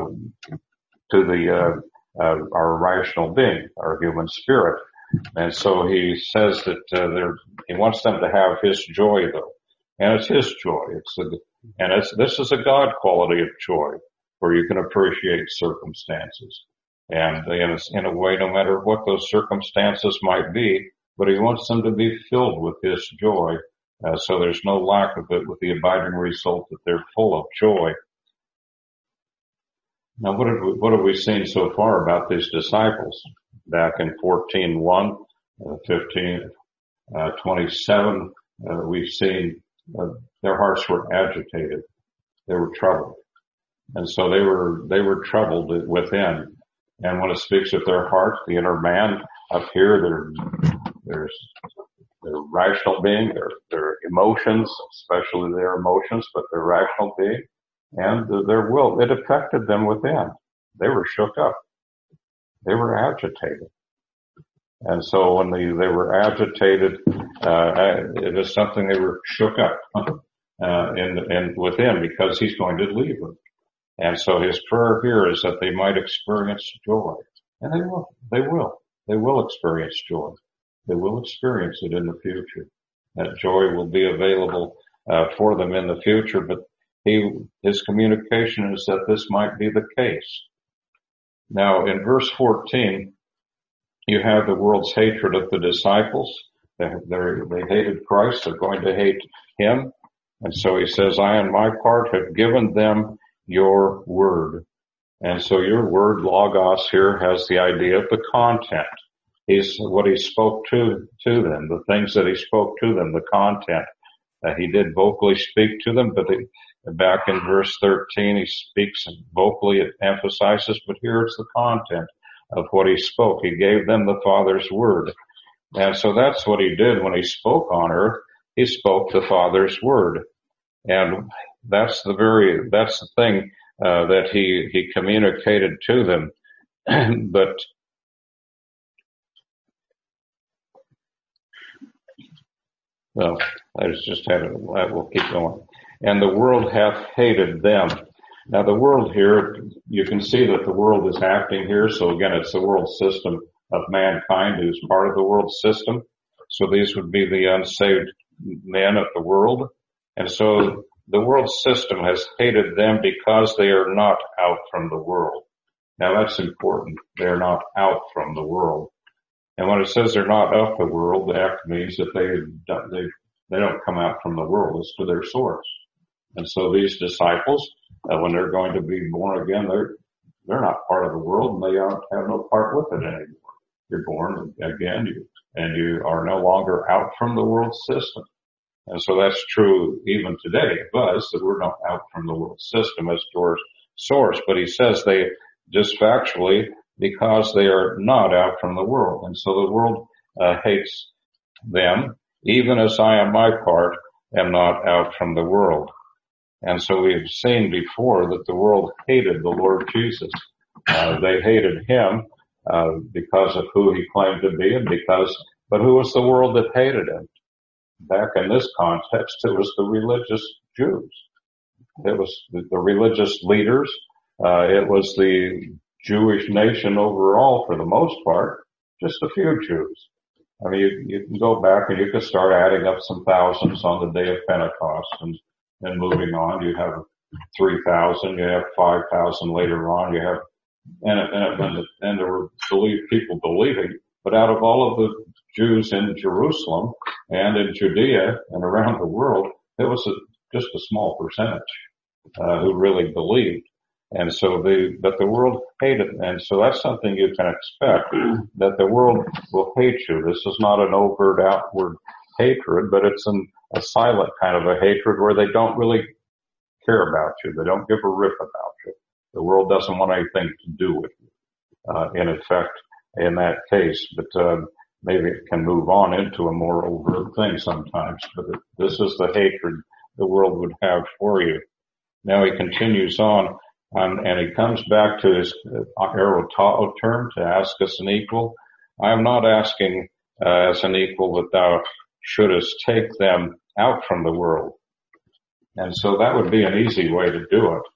to the, uh, uh, our rational being, our human spirit. And so he says that, uh, there, he wants them to have his joy though. And it's His joy. It's a, and it's, this is a God quality of joy where you can appreciate circumstances. And in a, in a way, no matter what those circumstances might be, but He wants them to be filled with His joy. Uh, so there's no lack of it, with the abiding result that they're full of joy. Now, what have we, what have we seen so far about these disciples? Back in fourteen one, uh, fifteen, uh, twenty-seven, uh, we've seen uh, their hearts were agitated. They were troubled. And so they were, they were troubled within. And when it speaks of their heart, the inner man up here, there, there's their rational being, their, their emotions, especially their emotions, but their rational being, and their will. It affected them within. They were shook up. They were agitated. And so when they, they were agitated, uh, it is something they were shook up, uh, in, in within, because He's going to leave them. And so His prayer here is that they might experience joy. And they will. They will. They will experience joy. They will experience it in the future. That joy will be available, uh, for them in the future, but he, his communication is that this might be the case. Now, in verse fourteen, you have the world's hatred of the disciples. They, they hated Christ. They're going to hate Him. And so He says, I, on my part, have given them your word. And so your word, logos, here has the idea of the content. He's what He spoke to, to them, the things that He spoke to them, the content. Uh, he did vocally speak to them, but he, back in verse thirteen, He speaks vocally, it emphasizes, but here it's the content of what He spoke. He gave them the Father's word. And so that's what He did when He spoke on earth. He spoke the Father's word. And that's the very, that's the thing, uh, that he, he communicated to them. But, well, I just had it, we'll keep going. And the world hath hated them. Now the world here, you can see that the world is acting here. So again, it's the world system of mankind who's part of the world system. So these would be the unsaved men of the world. And so the world system has hated them because they are not out from the world. Now that's important. They're not out from the world. And when it says they're not of the world, that means that they, they, they don't come out from the world. It's to their source. And so these disciples, uh, when they're going to be born again, they're, they're not part of the world, and they aren't, have no part with it anymore. You're born again, you, and you are no longer out from the world system. And so that's true even today of us, that we're not out from the world system as to our source. But He says they, just factually, because they are not out from the world. And so the world uh, hates them, even as I, on my part, am not out from the world. And so we've seen before that the world hated the Lord Jesus. Uh, they hated Him uh, because of who He claimed to be, and because, but who was the world that hated Him? Back in this context, it was the religious Jews. It was the, the religious leaders. Uh, it was the Jewish nation overall for the most part, just a few Jews. I mean, you, you can go back and you can start adding up some thousands on the day of Pentecost, and, and moving on. You have three thousand, you have five thousand later on, you have, and, and, and, and there were believe, people believing, but out of all of the Jews in Jerusalem and in Judea and around the world, it was a, just a small percentage, uh, who really believed. And so the, but the world hated, and so that's something you can expect, that the world will hate you. This is not an overt outward hatred, but it's an, a silent kind of a hatred where they don't really care about you. They don't give a rip about you. The world doesn't want anything to do with you, uh, in effect, in that case. But, uh, maybe it can move on into a more overt thing sometimes. But this is the hatred the world would have for you. Now he continues on. Um, and he comes back to his uh, erotao term, to ask us an equal. I am not asking uh, as an equal that thou shouldest take them out from the world. And so that would be an easy way to do it.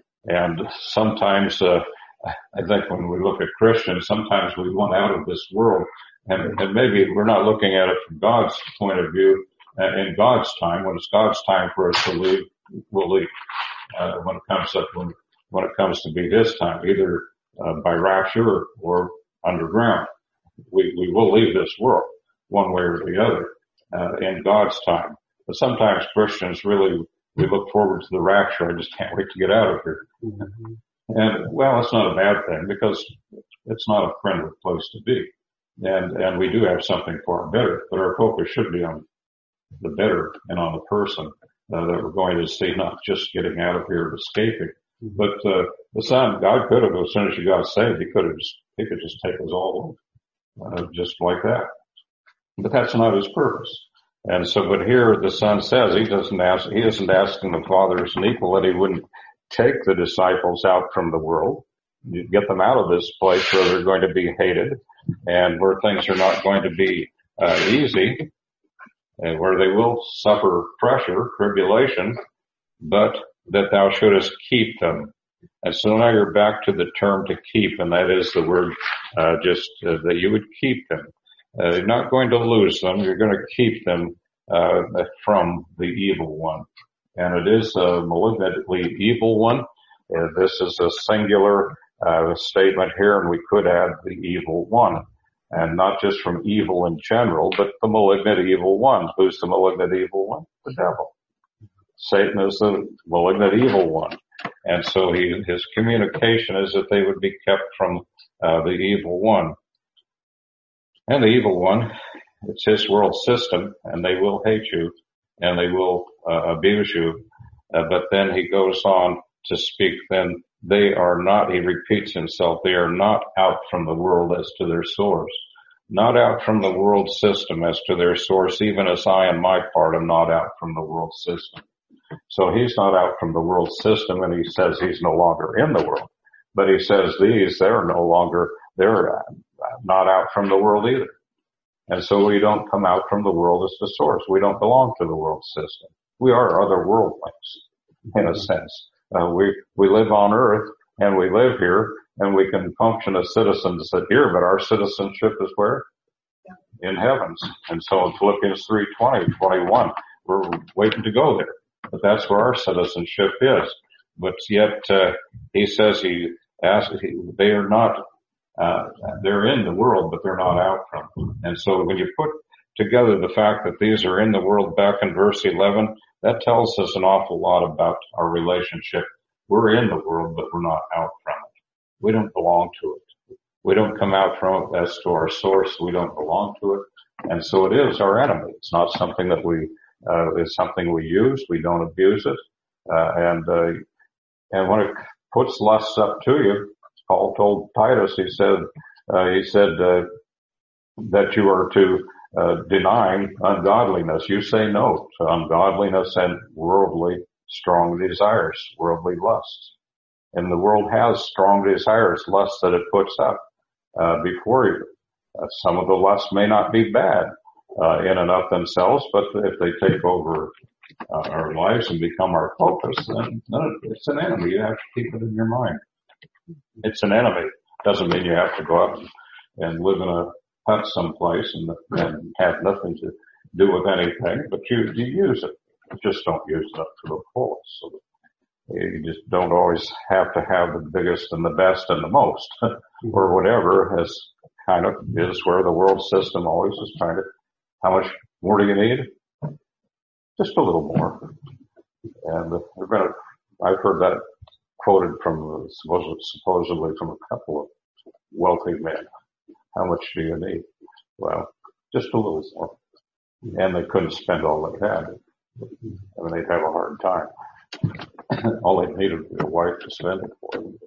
And sometimes, uh, I think when we look at Christians, sometimes we want out of this world, and, and maybe we're not looking at it from God's point of view uh, in God's time. When it's God's time for us to leave, we'll leave. Uh, when it comes up, when, when it comes to be His time, either uh, by rapture or, or underground, we, we will leave this world one way or the other uh, in God's time. But sometimes Christians really, we look forward to the rapture. I just can't wait to get out of here. Mm-hmm. And well, it's not a bad thing because it's not a friendly place to be. And, and we do have something far better, but our focus should be on the better and on the person uh, that we're going to see, not just getting out of here and escaping. Mm-hmm. But, uh, the Son, God could have, as soon as you got saved, He could have just, He could just take us all, uh, just like that. But that's not His purpose. And so, but here the Son says He doesn't ask, He isn't asking the Father as an equal that He wouldn't take the disciples out from the world, get them out of this place where they're going to be hated and where things are not going to be uh, easy and where they will suffer pressure, tribulation, but that thou shouldest keep them. And so now you're back to the term to keep, and that is the word uh, just uh, that you would keep them. Uh, you're not going to lose them. You're going to keep them uh, from the evil one. And it is a malignantly evil one. Uh, this is a singular uh, statement here, and we could add the evil one. And not just from evil in general, but the malignant evil one. Who's the malignant evil one? The devil. Satan is the malignant evil one. And so he, his communication is that they would be kept from uh, the evil one. And the evil one, it's his world system, and they will hate you, and they will uh, abuse you. Uh, but then he goes on to speak, then they are not, he repeats himself, they are not out from the world as to their source. Not out from the world system as to their source, even as I on my part am not out from the world system. So he's not out from the world system, and he says he's no longer in the world. But he says these, they're no longer, they're not out from the world either. And so we don't come out from the world as the source. We don't belong to the world system. We are other worldlings, in a sense. Uh, we, we live on earth, and we live here, and we can function as citizens here, but our citizenship is where? In heavens. And so in Philippians three twenty, twenty-one, we're waiting to go there. But that's where our citizenship is. But yet, uh, he says he asks, he, they are not, uh, they're in the world, but they're not out from it. And so when you put together the fact that these are in the world back in verse eleven, that tells us an awful lot about our relationship. We're in the world, but we're not out from it. We don't belong to it. We don't come out from it as to our source. We don't belong to it. And so it is our enemy. It's not something that we, uh, it's something we use. We don't abuse it. Uh, and, uh, and when it puts lusts up to you, Paul told Titus, he said, uh, he said, uh, that you are to, uh, deny ungodliness. You say no to ungodliness and worldly strong desires, worldly lusts. And the world has strong desires, lusts that it puts up, uh, before you. Uh, some of the lusts may not be bad, uh, in and of themselves, but if they take over uh, our lives and become our focus, then, then it's an enemy. You have to keep it in your mind. It's an enemy. Doesn't mean you have to go out and, and live in a hut someplace and, and have nothing to do with anything, but you, you use it. You just don't use it up to the fullest. So you just don't always have to have the biggest and the best and the most or whatever, as kind of is where the world system always is trying to, how much more do you need? Just a little more. And we're going to, I've heard that quoted from, supposedly from a couple of wealthy men. How much do you need? Well, just a little more. And they couldn't spend all they had. I mean, they'd have a hard time. All they needed was a wife to spend it for them.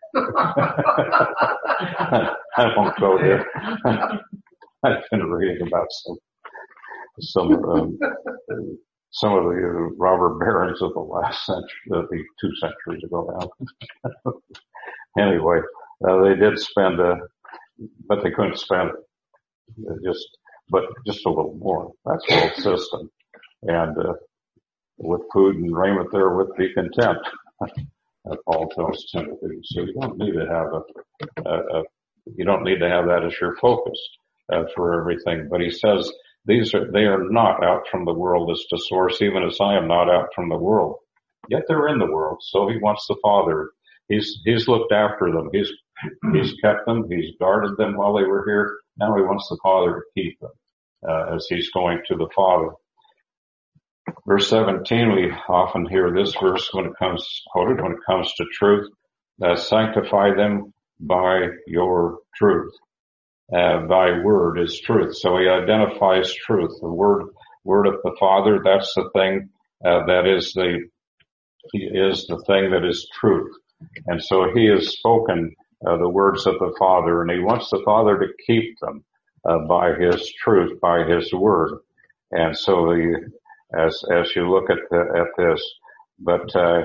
I won't go there. I've been reading about some, some, um, some of the robber barons of the last century, uh, the two centuries ago now. Anyway, uh, they did spend, uh, but they couldn't spend it. They just, but just a little more. That's the whole system. And, uh, with food and raiment therewith be content. Uh, Paul tells Timothy. So you don't need to have a, a, a you don't need to have that as your focus uh, for everything. But he says These are, they are not out from the world as the source, even as I am not out from the world. Yet they're in the world, so he wants the Father. He's, he's looked after them. He's, he's kept them. He's guarded them while they were here. Now he wants the Father to keep them, uh, as he's going to the Father. Verse seventeen, we often hear this verse when it comes, quoted when it comes to truth, uh, sanctify them by your truth. Uh, thy word is truth. So he identifies truth. The word, word of the Father, that's the thing, uh, that is the, he is the thing that is truth. And so he has spoken, uh, the words of the Father, and he wants the Father to keep them, uh, by his truth, by his word. And so the, as, as you look at the, at this, but, uh,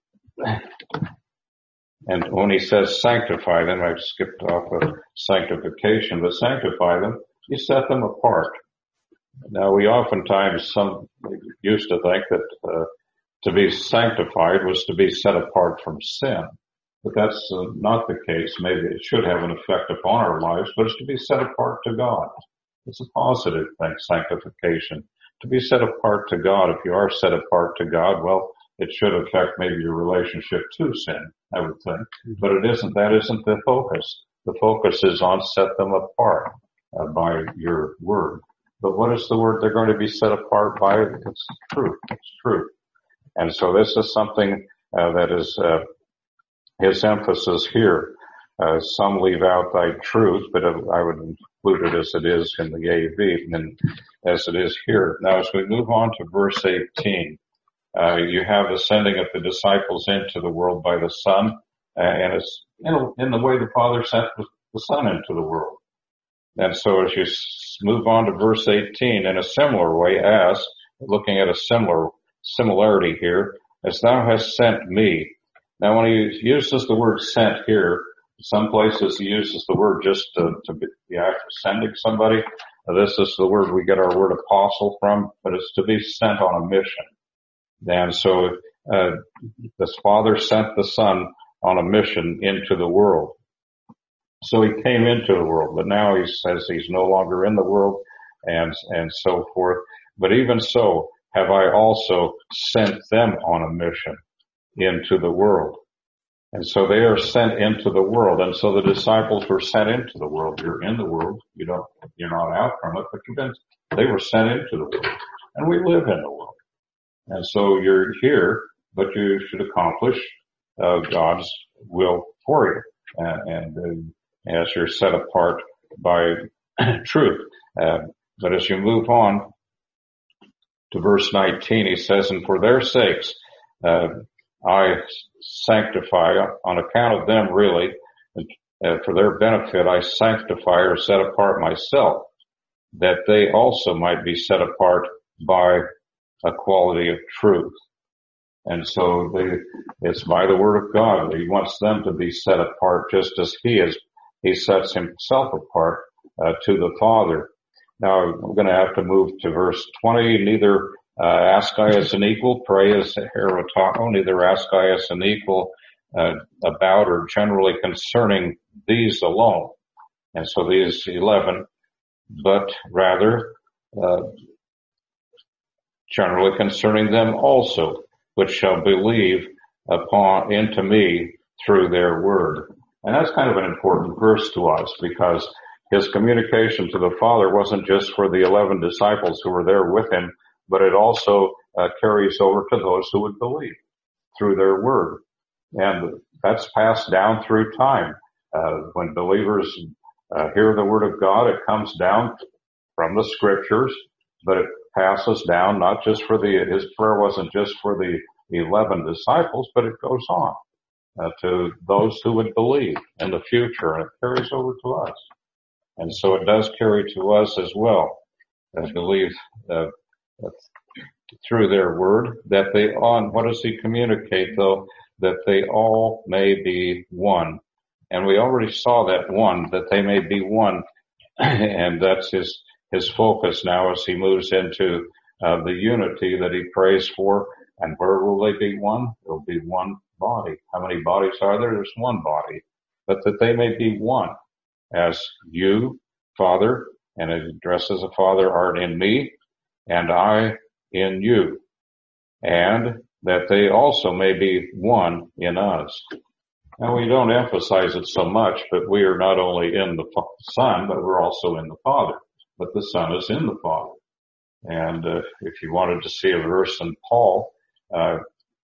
and when he says sanctify them, I've skipped off of sanctification, but sanctify them, you set them apart. Now we oftentimes, some used to think that, uh, to be sanctified was to be set apart from sin. But that's uh, not the case. Maybe it should have an effect upon our lives, but it's to be set apart to God. It's a positive thing, sanctification. To be set apart to God, if you are set apart to God, well, it should affect maybe your relationship to sin, I would think. But it isn't, that isn't the focus. The focus is on set them apart uh, by your word. But what is the word they're going to be set apart by? It's truth. It's truth. And so this is something uh, that is uh, his emphasis here. Uh, some leave out thy truth, but I would include it as it is in the A V and as it is here. Now, as we move on to verse eighteen, uh, you have the sending of the disciples into the world by the Son, uh, and it's in, in the way the Father sent the Son into the world. And so as you move on to verse eighteen, in a similar way as, looking at a similar similarity here, as thou hast sent me. Now when he uses the word sent here, some places he uses the word just to, to be the act of sending somebody. Now, this is the word we get our word apostle from, but it's to be sent on a mission. And so, uh, the Father sent the Son on a mission into the world. So he came into the world, but now he says he's no longer in the world and, and so forth. But even so, have I also sent them on a mission into the world. And so they are sent into the world. And so the disciples were sent into the world. You're in the world. You don't, you're not out from it, but you've been, they were sent into the world. And we live in the world. And so you're here, but you should accomplish, uh, God's will for you. And, and uh, as you're set apart by truth. Uh, but as you move on to verse nineteen, he says, and for their sakes, uh, I sanctify on account of them really, uh, for their benefit, I sanctify or set apart myself, that they also might be set apart by a quality of truth. And so they, it's by the word of God. He wants them to be set apart just as he is. He sets himself apart uh, to the Father. Now I'm going to have to move to verse twenty. Neither uh, ask I as an equal, pray as Herotago, neither ask I as an equal uh, about or generally concerning these alone. And so these eleven, but rather uh, generally concerning them also, which shall believe upon into me through their word. And that's kind of an important verse to us because his communication to the Father wasn't just for the eleven disciples who were there with him, but it also uh, carries over to those who would believe through their word. And that's passed down through time. Uh, when believers uh, hear the word of God, it comes down from the scriptures, but it passes down not just for the, his prayer wasn't just for the eleven disciples, but it goes on uh, to those who would believe in the future, and it carries over to us. And so it does carry to us as well. I believe uh, through their word that they on, what does he communicate though? That they all may be one. And we already saw that one, that they may be one. And that's his, his focus now as he moves into uh, the unity that he prays for. And where will they be one? There'll be one body. How many bodies are there? There's one body. But that they may be one. As you, Father, And it addresses the Father, art in me, and I in you, and that they also may be one in us. Now, we don't emphasize it so much, but we are not only in the Son, but we're also in the Father. But the Son is in the Father. And uh, if you wanted to see a verse in Paul uh,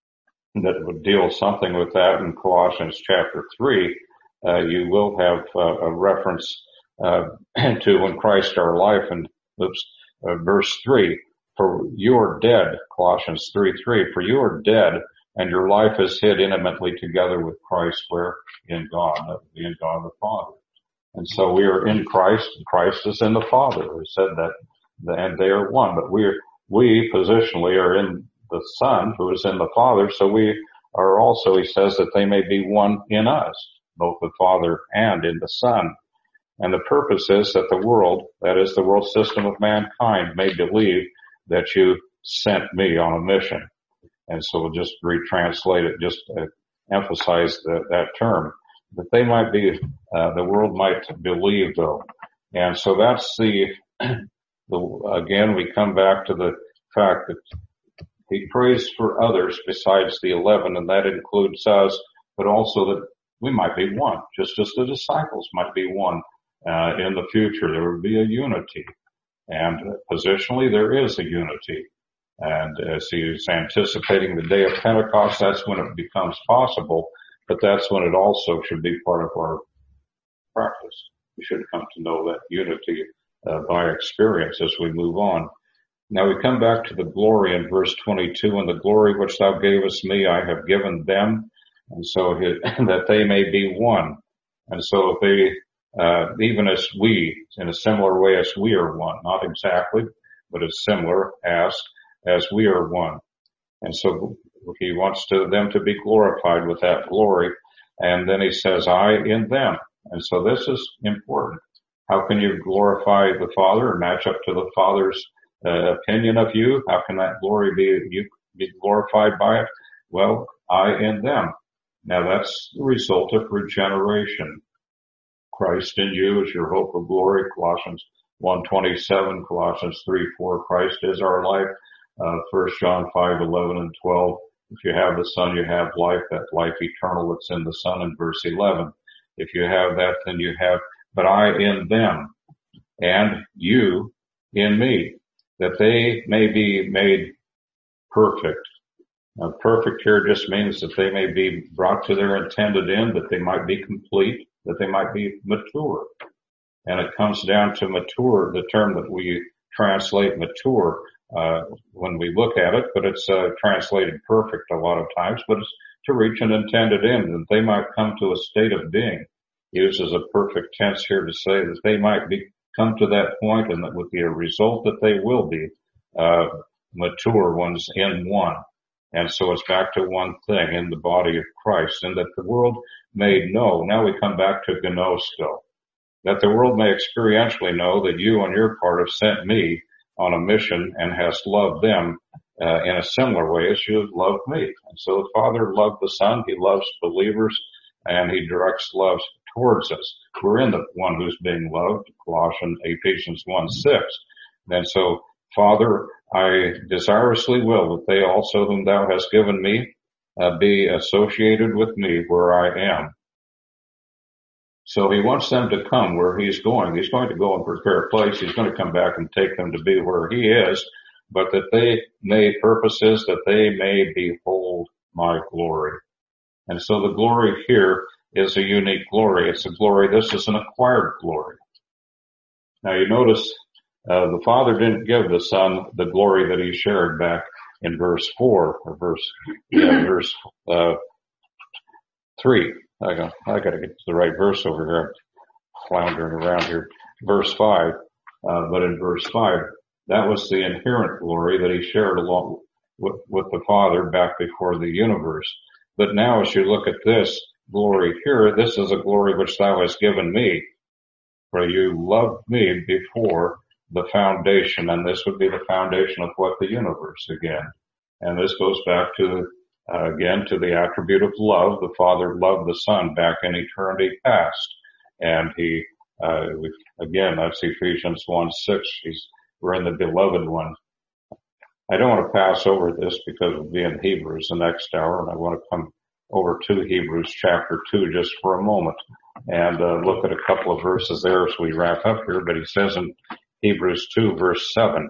that would deal something with that in Colossians chapter three, uh, you will have uh, a reference uh, to when Christ our life, and oops, uh, verse three, for you are dead, Colossians three three, for you are dead, and your life is hid intimately together with Christ, where in God, that would be in God the Father. And so we are in Christ, and Christ is in the Father. We said that, and they are one. But we, we positionally are in the Son, who is in the Father. So we are also, he says, that they may be one in us, both the Father and in the Son. And the purpose is that the world, that is the world system of mankind, may believe that you sent me on a mission. And so we'll just retranslate it, just uh, emphasize the, that term, that they might be, uh, the world might believe though. And so that's the, the, again, we come back to the fact that he prays for others besides the eleven, and that includes us, but also that we might be one, just as the disciples might be one. Uh, in the future, there would be a unity. And positionally, there is a unity. And as he's anticipating the day of Pentecost, that's when it becomes possible, but that's when it also should be part of our practice. We should come to know that unity uh, by experience as we move on. Now we come back to the glory in verse twenty-two, and the glory which thou gavest me, I have given them, and so his, that they may be one. And so if they, uh, even as we, in a similar way as we are one, not exactly, but as similar as as we are one. And so he wants to, them to be glorified with that glory. And then he says, I in them. And so this is important. How can you glorify the Father and match up to the Father's uh, opinion of you? How can that glory be, you be glorified by it? Well, I in them. Now that's the result of regeneration. Christ in you is your hope of glory. Colossians one twenty-seven, Colossians three four, Christ is our life. Uh, First John five eleven and twelve. If you have the Son, you have life, that life eternal that's in the Son in verse eleven. If you have that, then you have, but I in them, and you in me, that they may be made perfect. Now, perfect here just means that they may be brought to their intended end, that they might be complete, that they might be mature. And it comes down to mature, the term that we translate mature, uh, when we look at it, but it's, uh, translated perfect a lot of times, but it's to reach an intended end, that they might come to a state of being. He uses a perfect tense here to say that they might be, come to that point, and that with the result that they will be, uh, mature ones in one. And so it's back to one thing in the body of Christ, and that the world may know. Now we come back to gnosko, that the world may experientially know that you on your part have sent me on a mission and hast loved them uh, in a similar way as you have loved me. And so the Father loved the Son. He loves believers, and he directs love towards us. We're in the one who's being loved, Colossians, Ephesians one six. And so, Father, I desirously will that they also whom thou hast given me uh, be associated with me where I am. So he wants them to come where he's going. He's going to go and prepare a place. He's going to come back and take them to be where he is, but that they may, purpose is that they may behold my glory. And so the glory here is a unique glory. It's a glory, this is an acquired glory. Now you notice, uh, the Father didn't give the Son the glory that he shared back in verse four, or verse, yeah, verse, uh, three. I got, I got to get to the right verse over here. I'm floundering around here. Verse five, uh, but in verse five, that was the inherent glory that he shared along with, with the Father back before the universe. But now as you look at this glory here, this is a glory which thou hast given me, for you loved me before the foundation, and this would be the foundation of what the universe again. And this goes back to Uh, again, to the attribute of love. The Father loved the Son back in eternity past, and he Uh, we, again, that's Ephesians one six. He's, we're in the beloved one. I don't want to pass over this because we'll be in Hebrews the next hour, and I want to come over to Hebrews chapter two just for a moment and uh, look at a couple of verses there as we wrap up here. But he says in Hebrews two verse seven,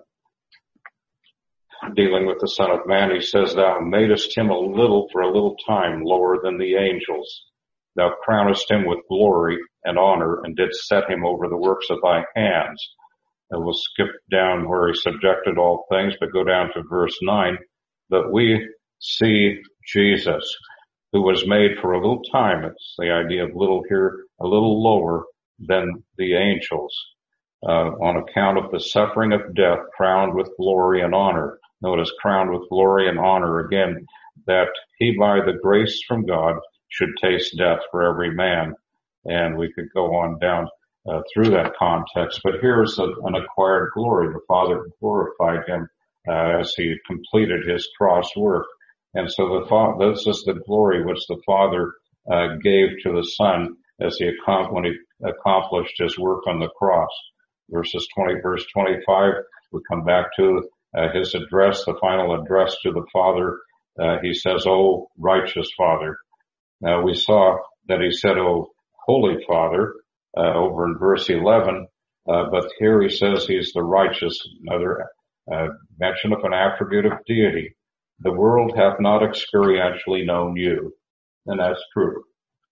dealing with the Son of Man, he says, Thou madest him a little for a little time lower than the angels. Thou crownest him with glory and honor, and didst set him over the works of thy hands. And we'll skip down where he subjected all things, but go down to verse nine. But we see Jesus, who was made for a little time. It's the idea of little here, a little lower than the angels, uh, on account of the suffering of death, crowned with glory and honor. Notice crowned with glory and honor again, that he by the grace from God should taste death for every man. And we could go on down uh, through that context, but here's a, an acquired glory. The Father glorified him uh, as he completed his cross work. And so the fa- this is the glory which the Father uh, gave to the Son as he when he accomplished his work on the cross. Verses twenty, verse twenty-five, we come back to uh, his address, the final address to the Father. Uh, he says, "O righteous Father." Now we saw that he said, "O Holy Father," uh, over in verse eleven, uh, but here he says he's the righteous, another uh, mention of an attribute of deity. The world hath not experientially known you. And that's true.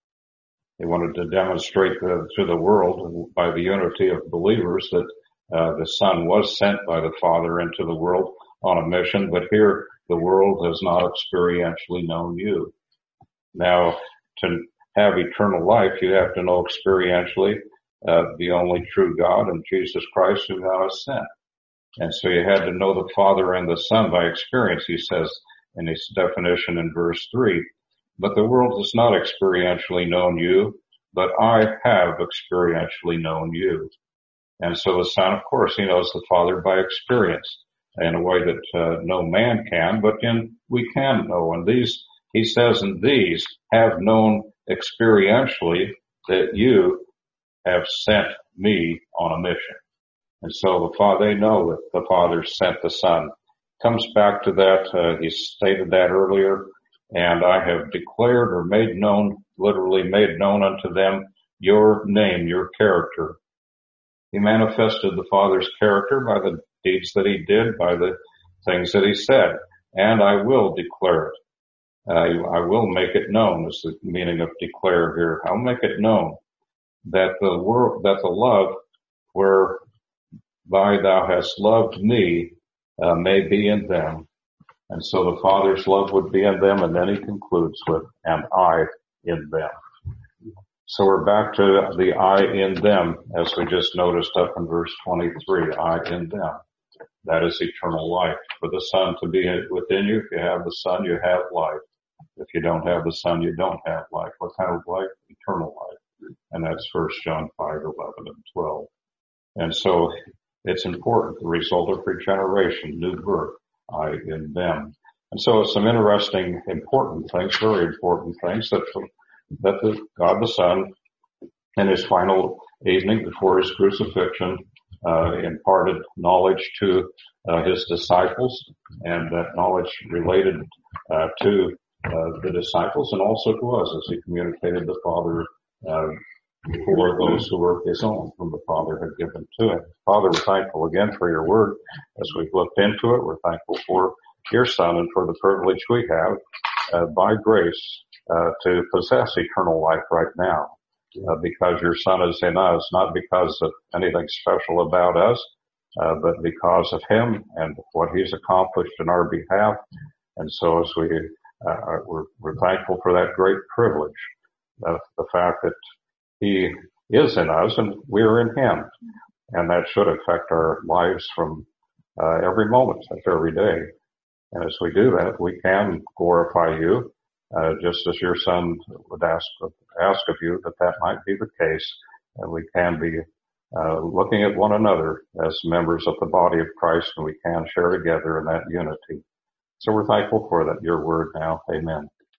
He wanted to demonstrate the, to the world by the unity of believers that uh, the Son was sent by the Father into the world on a mission, but here the world has not experientially known you. Now, to have eternal life, you have to know experientially uh, the only true God and Jesus Christ who thou hast sent. And so you had to know the Father and the Son by experience, he says in his definition in verse three. But the world has not experientially known you, but I have experientially known you. And so the Son, of course, he knows the Father by experience in a way that uh, no man can, but in we can know. And these, he says, and these have known experientially that you have sent me on a mission. And so the Father, they know that the Father sent the Son. Comes back to that, uh, he stated that earlier, and I have declared or made known, literally made known unto them your name, your character. He manifested the Father's character by the deeds that he did, by the things that he said, and I will declare it. Uh, I will make it known is the meaning of declare here. I'll make it known that the world, that the love whereby thou hast loved me uh, may be in them. And so the Father's love would be in them, and then he concludes with, and I in them. So we're back to the I in them, as we just noticed up in verse twenty-three, I in them. That is eternal life. For the Son to be within you, if you have the Son, you have life. If you don't have the Son, you don't have life. What kind of life? Eternal life. And that's First John five, eleven, and twelve. And so it's important, the result of regeneration, new birth, I in them. And so some interesting, important things, very important things that, that the God the Son in his final evening before his crucifixion, uh, imparted knowledge to, uh, his disciples, and that knowledge related, uh, to, uh, the disciples and also to us as he communicated the Father, uh, for those who were his own, whom the Father had given to him. Father, we're thankful again for your word as we've looked into it. We're thankful for your Son and for the privilege we have, uh, by grace, uh, to possess eternal life right now, uh, because your Son is in us, not because of anything special about us, uh, but because of him and what he's accomplished in our behalf. And so as we, uh, we're, we're thankful for that great privilege, uh, the fact that he is in us and we're in him. And that should affect our lives from uh, every moment of every day. And as we do that, we can glorify you, uh, just as your Son would ask, ask of you that that might be the case. And we can be uh, looking at one another as members of the body of Christ, and we can share together in that unity. So we're thankful for that, your word now. Amen.